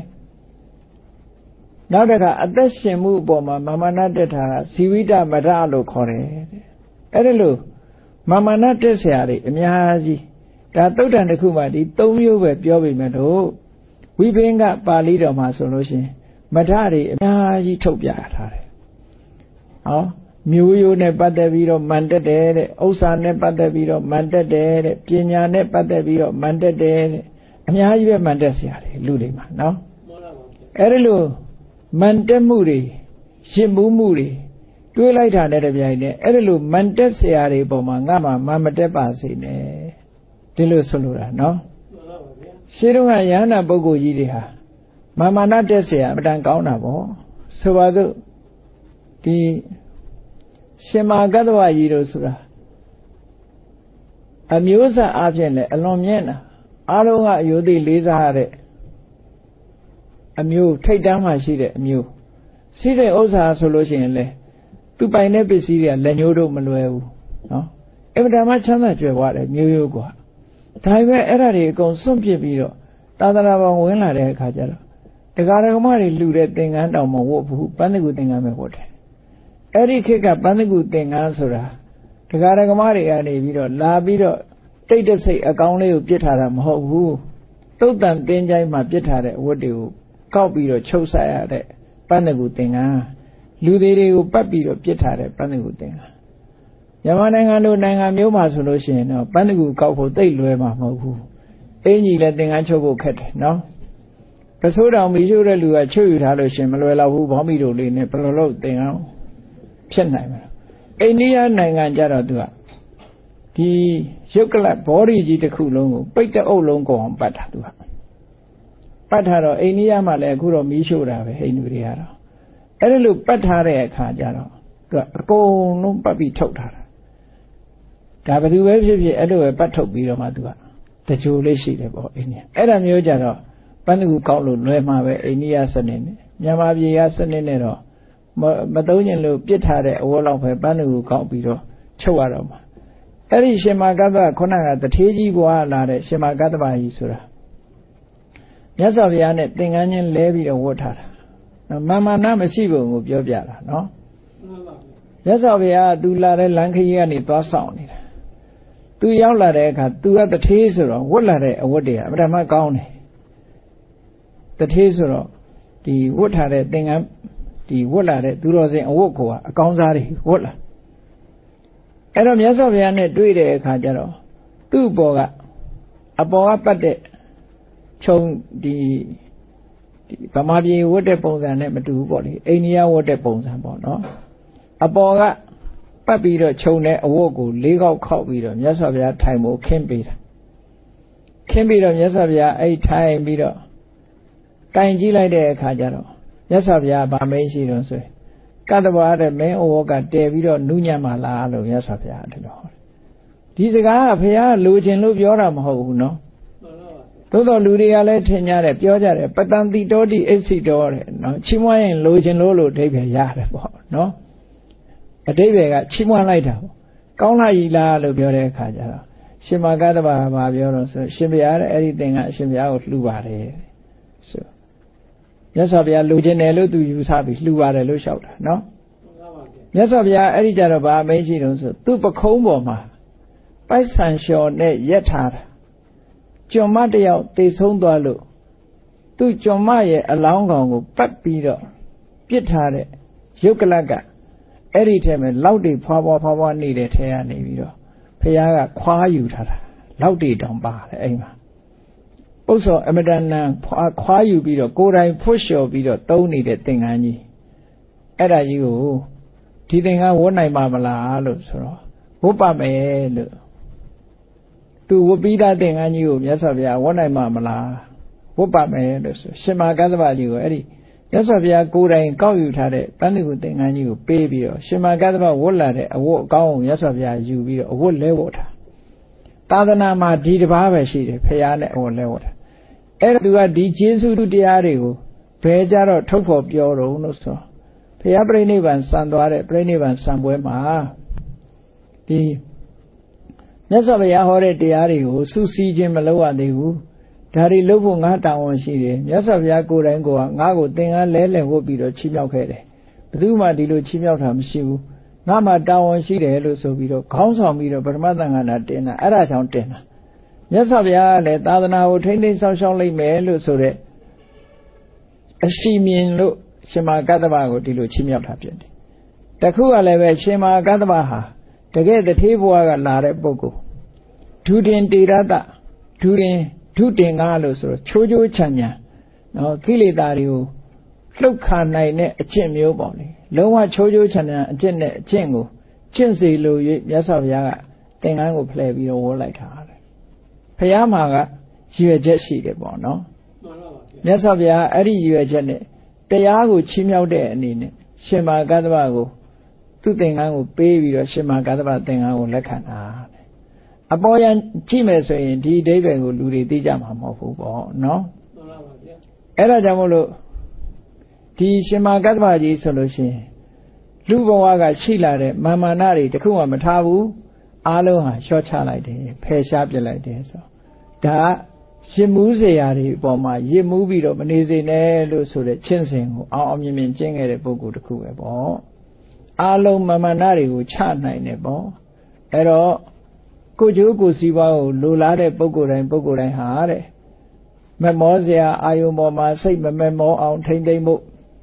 [SPEAKER 1] နောက်တစ်ခါအသက်ရှင်မှုပေါ်မှာမာမာနတက်တာကဇီဝိတမထလို့ခေါ်တယ်အဲ့ဒါလို့မာမာနတက်เสียတွေအများကြီးဒါသုတ်တန်တစ်ခုမှဒီ၃မျိုးပဲပြောပေမဲ့တော့ဝိဘင်္ဂပါဠိတော်မှာဆိုလို့ရှိရင်မထတွေအများကြီးထုတ်ပြထားတယ်ဟောမျိုးရိုးနဲ့ပတ်သက်ပြီးတော့မန်တက်တယ်တဲ့ဥစ္စာနဲ့ပတ်သက်ပြီးတော့မန်တက်တယ်တဲ့ပညာနဲ့ပတ်သက်ပြီးတော့မန်တက်တယ်တဲ့အများကြီးပဲမန်တက်เสียတယ်လူတွေမှာနော်အဲ့ဒါလို့မန်တက်မှုတွေရှင်းမှုမှုတွေတွေးလိုက်တာနဲ့တပြိုင်နက်အဲ့ဒါလို့မန်တက်เสียတွေပုံမှာငါမှမမတက်ပါစေနဲ့ဒီလိုဆိုလိုတာနော်ရှင်းတော့ရဟန္တာပုဂ္ဂိုလ်ကြီးတွေဟာမာမာနတက်เสียအတန်ကောင်းတာပေါ့ဆိုပါစို့ဒီရှင်မာကတ္တဝကြီးတို့ဆိုတာအမျိုးဆက်အဖြစ်နဲ့အလွန်မြင့်တာအားလုံးကအယုသိလေးစားရတဲ့အမျိုးထိတ်တန်းမှရှိတဲ့အမျိုးစီးတဲ့ဥစ္စာဆိုလို့ရှိရင်လေသူပိုင်တဲ့ပစ္စည်းတွေကလက်ညှိုးတို့မလွယ်ဘူးနော်အမှန်တမ်းချမ်းသာကြွယ်ဝတယ်မျိုးရိုးกว่าဒါပေမဲ့အဲ့ဒါတွေအကုန်စွန့်ပစ်ပြီးတော့သာသနာ့ဘောင်ဝင်လာတဲ့အခါကျတော့တရားဓမ္မတွေလှူတဲ့သင်္ကန်းတောင်မဝတ်ဘူးပန်းတကူသင်္ကန်းပဲဝတ်တယ်အဲ့ဒီခေတ်ကပန်းတကူသင်္ကန်းဆိုတာတရားဓမ္မတွေကနေပြီးတော့လာပြီးတော့တိတ်တဆိတ်အကောင်းလေးကိုပြစ်ထားတာမဟုတ်ဘူးသုတ်တန်တင်းချိုင်းမှာပြစ်ထားတဲ့အဝတ်တွေကိုကောက်ပြီးတော့ချုပ်ဆက်ရတဲ့ပန်းတကူသင်္ကန်းလူသေးတွေကိုပတ်ပြီးတော့ပြစ်ထားတဲ့ပန်းတကူသင်္ကန်းမြန်မာနိုင်ငံလိုနိုင်ငံမျိုးမှာဆိုလို့ရှိရင်တော့ပန်းတကူကောက်ဖို့သိပ်လွယ်မှာမဟုတ်ဘူးအင်ကြီးလည်းသင်္ကန်းချုပ်ဖို့ခက်တယ်နော်ပစိုးတောင်မီးရှို့တဲ့လူကချုပ်ယူထားလို့ရှိရင်မလွယ်တော့ဘူးဘောမီတို့လေးနဲ့ဘယ်လိုလုပ်သင်္ကန်းဖြစ်နိုင်မလဲအိန္ဒိယနိုင်ငံကြတော့သူကဒီရုပ်ကလပ်ဘောဓိကြီးတစ်ခုလုံးကိုပိတ်တဲ့အုပ်လုံးကိုအောင်ပတ်တာသူကပတ်ထားတော့အိန္ဒိယမှာလည်းအခုတော့မီးရှို့တာပဲဟိန္ဒူတွေကတော့အဲ့ဒီလိုပတ်ထားတဲ့အခါကျတော့သူကအကုန်လုံးပတ်ပြီးထုတ်ထားတာဒါဘယ်သူပဲဖြစ်ဖြစ်အဲ့လိုပဲပတ်ထုတ်ပြီးတော့မှသူကတကြိုလေးရှိတယ်ပေါ့အိန္ဒိယအဲ့ဒါမျိုးကြတော့ပန်းတကူကောက်လို့လွယ်မှာပဲအိန္ဒိယစနစ်နဲ့မြန်မာပြည်ကစနစ်နဲ့တော့မသုံးကျင်လို့ပြစ်ထားတဲ့အဝတ်လောက်ပဲပန်းတကူကောက်ပြီးတော့ချုပ်ရတော့မှာအဲ့ဒီရှင်မာကတ္တခုနကတထေးကြီးဘွားလာတဲ့ရှင်မာကတ္တပါကြီးဆိုတာမြတ်စွာဘုရားနဲ့သင်္ကန်းချင်းလဲပြီးတော့ဝတ်ထားတာမာမာနမရှိပုံကိုပြောပြတာနော်မြတ်စွာဘုရားသူလာတဲ့လမ်းခရီးကနေသွားဆောင်နေတာသူရောက်လာတဲ့အခါသူကတထေးဆိုတော့ဝတ်လာတဲ့အဝတ်တွေကအမှန်မှကောင်းတယ်တထေးဆိုတော့ဒီဝတ်ထားတဲ့သင်္ကန်းဒီဝတ်လာတဲ့သူတော်စင်အဝတ်ကိုအကောင်းစားတွေဝတ်လာအဲ့တော့မြတ်စွာဘုရားနဲ့တွေ့တဲ့အခါကျတော့သူ့ဘောကအပေါ်ကပတ်တဲ့ခြုံဒီဗမာပြည်ဝတ်တဲ့ပုံစံနဲ့မတူဘူးပေါ့လေအိန္ဒိယဝတ်တဲ့ပုံစံပေါ့နော်အပေါ်ကပတ်ပြီးတော့ခြုံတဲ့အဝတ်ကိုလေးခေါက်ခောက်ပြီးတော့မြတ်စွာဘုရားထိုင်ဖို့ခင်းပေးတာခင်းပြီးတော့မြတ်စွာဘုရားအဲ့ထိုင်ပြီးတော့ကင်ကြည့်လိုက်တဲ့အခါကျတော့မြတ်စွာဘုရားဗာမင်းရှိတော့ဆိုကတ္တဝါတဲ့မင်းဩဝကတဲပြီးတော့နုညံ့မှလားလို့မြတ်စွာဘုရားအဲ့လိုဟောတယ်ဒီစကားကဘုရားလိုချင်လို့ပြောတာမဟုတ်ဘူးနော်သို့တော်လူတွေကလည်းထင်ကြတယ်ပြောကြတယ်ပတံတိတောတိအိစိတောတဲ့နော်ချီးမွမ်းရင်လိုချင်လို့လို့အဓိပ္ပာယ်ရတယ်ပေါ့နော်အဓိပ္ပာယ်ကချီးမွမ်းလိုက်တာပေါ့ကောင်းလားဤလားလို့ပြောတဲ့အခါကျတော့ရှင်မာကတ္တဗာဘာပြောတော့ဆိုရှင်ဘုရားတဲ့အဲ့ဒီသင်္ကန်းအရှင်ဘုရားကိုလှူပါတယ်ဆိုမြတ်စွာဘုရားလိုချင်တယ်လို့သူယူဆပြီးလှူပါတယ်လို့လျှောက်တာနော်မြတ်စွာဘုရားအဲ့ဒီကြတော့ဗာမင်းရှိတော့ဆိုသူ့ပခုံးပေါ်မှာပိုက်ဆံလျှော်နဲ့ရက်ထားတာကျွန်မတယောက်တေဆုံးသွားလို့သူ့ကျွန်မရဲ့အလောင်းကောင်ကိုပတ်ပြီးတော့ပြစ်ထားတဲ့ရုပ်ကလတ်ကအဲ့ဒီထဲမှာလောက်တွေဖွာဖွာဖွာဖွာနေတဲ့ထဲကနေပြီးတော့ဖះကခွာယူထားတာလောက်တွေတောင်ပါတယ်အဲ့မှာဥစ္စာအမတန်နံခွာယူပြီးတော့ကိုယ်တိုင်ဖွတ်လျှော်ပြီးတော့တုံးနေတဲ့သင်္ကန်းကြီးအဲ့ဒါကြီးကိုဒီသင်္ကန်းဝတ်နိုင်ပါမလားလို့ဆိုတော့ဝတ်ပါမယ်လို့သူဝပိဒသင်္ကန်းကြီးကိုမြတ်စွာဘုရားဝတ်နိုင်မှာမလားဝတ်ပါမယ်လို့ဆိုရှင်မာကတ္တဗကြီးကိုအဲ့ဒီမြတ်စွာဘုရားကိုယ်တိုင်ကောက်ယူထားတဲ့ပန်းတကူသင်္ကန်းကြီးကိုပေးပြီးတော့ရှင်မာကတ္တဗဝတ်လာတဲ့အဝတ်အကောင်းကိုမြတ်စွာဘုရားယူပြီးတော့အဝတ်လဲဝတ်ထားသာသနာမှာဒီတစ်ပါးပဲရှိတယ်ဘုရားနဲ့အဝတ်လဲဝတ်ထားအဲ့ဒါသူကဒီကျေးဇူးတရားတွေကိုဘယ်ကြတော့ထုတ်ဖို့ပြောတော့လို့ဆိုဘုရားပြိဋိဘံစံသွားတဲ့ပြိဋိဘံစံပွဲမှာဒီမြတ်စွာဘုရားဟောတဲ့တရားတွေကိုစူးစီးခြင်းမလုပ်ရသေးဘူးဒါတွေလုပ်ဖို့ငါတာဝန်ရှိတယ်မြတ်စွာဘုရားကိုယ်တိုင်ကငါ့ကိုသင်္ကန်းလဲလှယ်ဝတ်ပြီးတော့ချီးမြှောက်ခဲ့တယ်ဘယ်သူမှဒီလိုချီးမြှောက်တာမရှိဘူးငါမှတာဝန်ရှိတယ်လို့ဆိုပြီးတော့ခေါင်းဆောင်ပြီးတော့ပထမသံဃာနာတင်တာအဲ့ဒါကြောင့်တင်တာမြတ်စွာဘုရားကလည်းသာသနာကိုထိမ့်သိမ်းဆောင်ရှောက်လိုက်မယ်လို့ဆိုတဲ့အရှိမြင်လို့ရှင်မာကတ္တဗကိုဒီလိုချီးမြှောက်တာဖြစ်တယ်တခုကလည်းပဲရှင်မာကတ္တဗဟာတကယ်တထေးဘဝကလာတဲ့ပုဂ္ဂိုလ်ဒုတင်တေရတဒုရင်ဒုတင်ကားလို့ဆိုတော့ချိုးချိုးချမ်းချမ်းနော်ကိလေသာတွေကိုလှုပ်ခါနိုင်တဲ့အကျင့်မျိုးပေါ့လေလုံးဝချိုးချိုးချမ်းချမ်းအကျင့်နဲ့အကျင့်ကိုကျင့်စေလို့၍မြတ်စွာဘုရားကသင်္ကန်းကိုဖလှယ်ပြီးတော့ဝေါ်လိုက်တာတဲ့ဘုရားမှာကရည်ရွယ်ချက်ရှိတယ်ပေါ့နော်မြတ်စွာဘုရားအဲ့ဒီရည်ရွယ်ချက်နဲ့တရားကိုချီးမြှောက်တဲ့အနေနဲ့ရှင်မာကတ္တဗကိုသူ့သင်္ကန်းကိုပေးပြီးတော့ရှင်မာကတ္တဗသင်္ကန်းကိုလက်ခံတာအပေါ်ယံကြည့်မယ်ဆိုရင်ဒီအဓိပ္ပာယ်ကိုလူတွေသိကြမှာမဟုတ်ဘူးပေါ့နော်မှန်ပါပါဗျာအဲ့ဒါကြောင့်မို့လို့ဒီရှင်မာကတ္တဗကြီးဆိုလို့ရှိရင်လူဘဝကရှိလာတဲ့မာမာနတွေတခုမှမထားဘူးအားလုံးဟာလျှော့ချလိုက်တယ်ဖယ်ရှားပြစ်လိုက်တယ်ဆိုဒါရစ်မှုစရာတွေအပေါ်မှာရစ်မှုပြီးတော့မနေစေနဲ့လို့ဆိုတဲ့ချင်းစဉ်ကိုအောင်အောင်မြင်မြင်ကျင့်ခဲ့တဲ့ပုဂ္ဂိုလ်တခုပဲပေါ့အားလုံးမာမာနတွေကိုချနိုင်တယ်ပေါ့အဲ့တော့ကိုကျိုးကိုစီးပွားကိုလိုလားတဲ့ပုဂ္ဂိုလ်တိုင်းပုဂ္ဂိုလ်တိုင်းဟာတဲ့မမောစရာအာယုံပေါ်မှာစိတ်မမမောအောင်ထိမ့်သိမ့်မှု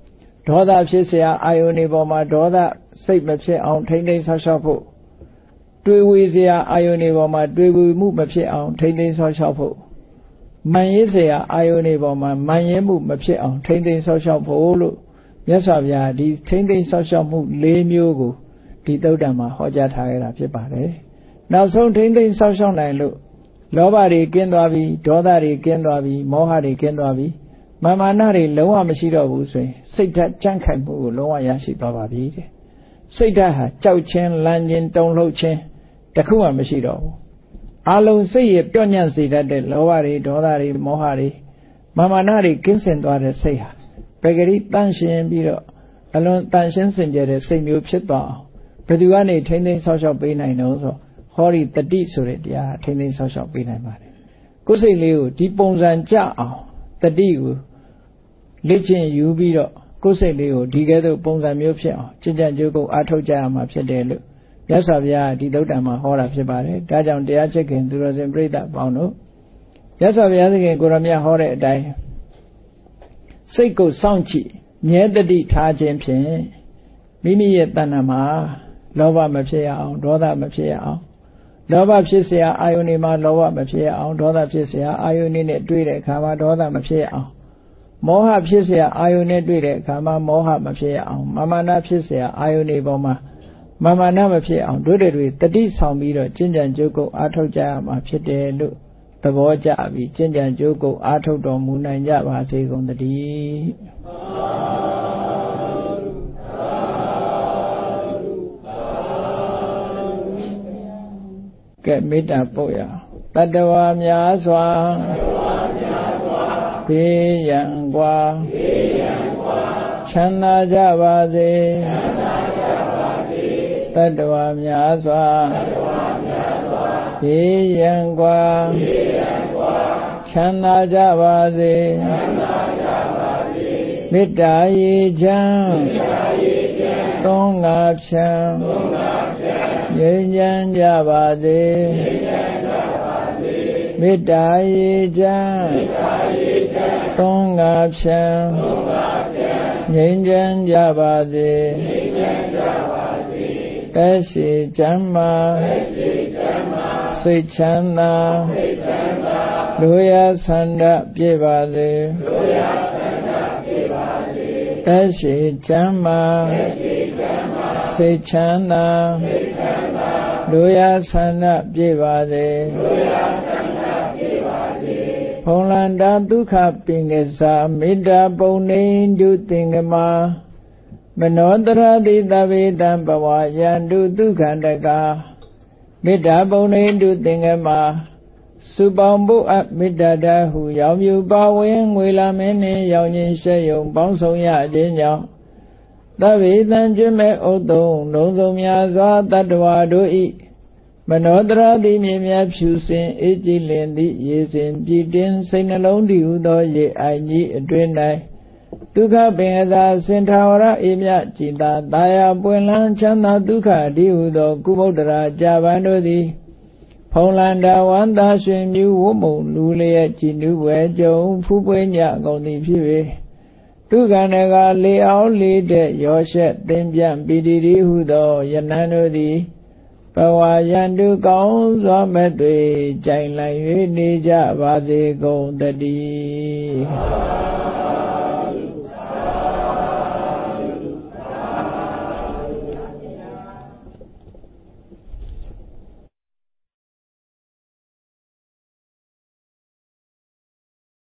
[SPEAKER 1] ဒေါသဖြစ်เสียအာယုန်တွေပေါ်မှာဒေါသစိတ်မဖြစ်အောင်ထိမ့်သိမ်းဆောက်ရှောက်ဖို့တွေးဝေเสียအာယုန်တွေပေါ်မှာတွေးဝေမှုမဖြစ်အောင်ထိမ့်သိမ်းဆောက်ရှောက်ဖို့မန်ရေးเสียအာယုန်တွေပေါ်မှာမန်ရေးမှုမဖြစ်အောင်ထိမ့်သိမ်းဆောက်ရှောက်ဖို့လို့မြတ်စွာဘုရားဒီထိမ့်သိမ်းဆောက်ရှောက်မှု၄မျိုးကိုဒီသုတ္တံမှာဟောကြားထားခဲ့တာဖြစ်ပါတယ်နောက်ဆုံးထိမ့်သိမ်းဆောက်ရှောက်နိုင်လို့လောဘတွေကင်းသွားပြီဒေါသတွေကင်းသွားပြီမောဟတွေကင်းသွားပြီမာမာနတွေလုံးဝမရှိတော့ဘူးဆိုရင်စိတ်ဓာတ်ကြန့်ခိုင်မှုကိုလုံးဝရရှိသွားပါပြီတဲ့စိတ်ဓာတ်ဟာကြောက်ခြင်းလန့်ခြင်းတုန်လှုပ်ခြင်းတခုမှမရှိတော့ဘူးအလုံးစိတ်ရပြော့ညံ့စေတတ်တဲ့လောဘတွေဒေါသတွေမောဟတွေမာမာနတွေကင်းစင်သွားတဲ့စိတ်ဟာပဂရိတန့်ရှင်းပြီးတော့အလွန်တန့်ရှင်းစင်ကြယ်တဲ့စိတ်မျိုးဖြစ်သွားအောင်ဘယ်သူကနေထိမ့်သိမ်းဆောက်ရှောက်ပေးနိုင်တော့ဆိုဟောဒီတတိဆိုတဲ့တရားထိမ့်သိမ်းဆောက်ရှောက်ပေးနိုင်ပါတယ်ကိုယ်စိတ်လေးကိုဒီပုံစံကြအောင်တတိကိုလေ့ကျင့်ယူပြီးတော့ကိုယ်စိတ်လေးကိုဒီကဲ့သို့ပုံစံမျိုးဖြစ်အောင်ကျင့်ကြံကြိုးကိုအားထုတ်ကြရမှာဖြစ်တယ်လို့မြတ်စွာဘုရားဒီသုတ္တံမှာဟောတာဖြစ်ပါတယ်ဒါကြောင့်တရားချစ်ခင်သူတော်စင်ပြိဿပေါင်းတို့မြတ်စွာဘုရားသခင်ကိုရမြတ်ဟောတဲ့အတိုင်းစိတ်ကိုစောင့်ကြည့်မြဲတတိထားခြင်းဖြင့်မိမိရဲ့တဏ္ဍာမှာလောဘမဖြစ်ရအောင်ဒေါသမဖြစ်ရအောင်လောဘဖြစ်เสียအာယုန်တွေမှာလောဘမဖြစ်ရအောင်ဒေါသဖြစ်เสียအာယုန်တွေနဲ့တွေ့တဲ့အခါမှာဒေါသမဖြစ်ရအောင်မောဟဖြစ်เสียအာယုန်နဲ့တွေ့တဲ့အခါမှာမောဟမဖြစ်ရအောင်မာမာနဖြစ်เสียအာယုန်တွေပေါ်မှာမာမာနမဖြစ်အောင်တို့တွေတတိဆောင်ပြီးတော့ကျင့်ကြံကြိုးကုပ်အားထုတ်ကြရမှာဖြစ်တယ်လို့သဘောကျပြီးကျင့်ကြံကြိုးကုပ်အားထုတ်တော်မူနိုင်ကြပါစေကုန်သတည်းကဲမေတ္တာပို့ရတတ္တဝါများစွာဘေးရန်กว่าချမ်းသာကြပါစေတတ္တဝါများစွာဘေးရန်กว่าချမ်းသာကြပါစေမေတ္တာရေချမ်းသုံးငါဖြံငြိမ်းချမ်းကြပါစေမေတ္တာရေချမ်းသုံးငါဖြံငြိမ်းချမ်းကြပါစေသက်ရှိချမ်းသာစိတ်ချမ်းသာလူရဆန္ဒပြည့်ပါစေသက်ရှိချမ်းသာစိတ်ချမ်းသာလူရဆန္ဒပြည့်ပါစေဖုံလန္တာဒုက္ခပင်ကစားမေတ္တာပုံနေတုသင်္ကမာမနောတရတိသဗ္ဗေတံဘဝယန္တုဒုက္ခန္တကာမေတ္တာပုံနေတုသင်္ကမာစုပေါင်းဖို့အမေတ္တာတဟုရောင်မြူပါဝင်ငွေလာမင်းနှင့်ရောင်ခြင်းရှက်ယုံပေါင်းဆောင်ရခြင်းကြောင့်သဗ္ဗေတံကျွမဲ့ဥတ္တုံလုံးစုံများစွာတတ္တဝါတို့ဤမနောတရာတိမြင်များဖြူစင်အေးကြည်လင်သည့်ရေစင်ပြည့်တင်းစိတ်နှလုံးတည်ဟုသောရေအိုင်ကြီးအတွင်၌ဒုက္ခပင်အသာစင်ထာဝရအေမြကြည်သာတာယာပွင့်လန်းချမ်းသာဒုက္ခတည်ဟုသောကုဗုဒ္ဓရာကြာပန်တို့သည်ဖုံလန္တာဝန္တာရွှင်မြူဝမုံလူလျက်ကြည်နူးွယ်ကြုံဖူးပွေးညကုန်သည်ဖြစ်၍ဒုက္ခနကလေအောင်လေးတဲ့ရောရှက်သင်ပြန့်ပီတိတိဟုသောယနန်တို့သည်ဘဝယန္တုကောင်းစွာမဲ့သွေကြိုင်လိုက်၍နေကြပါစေကုန်တည်း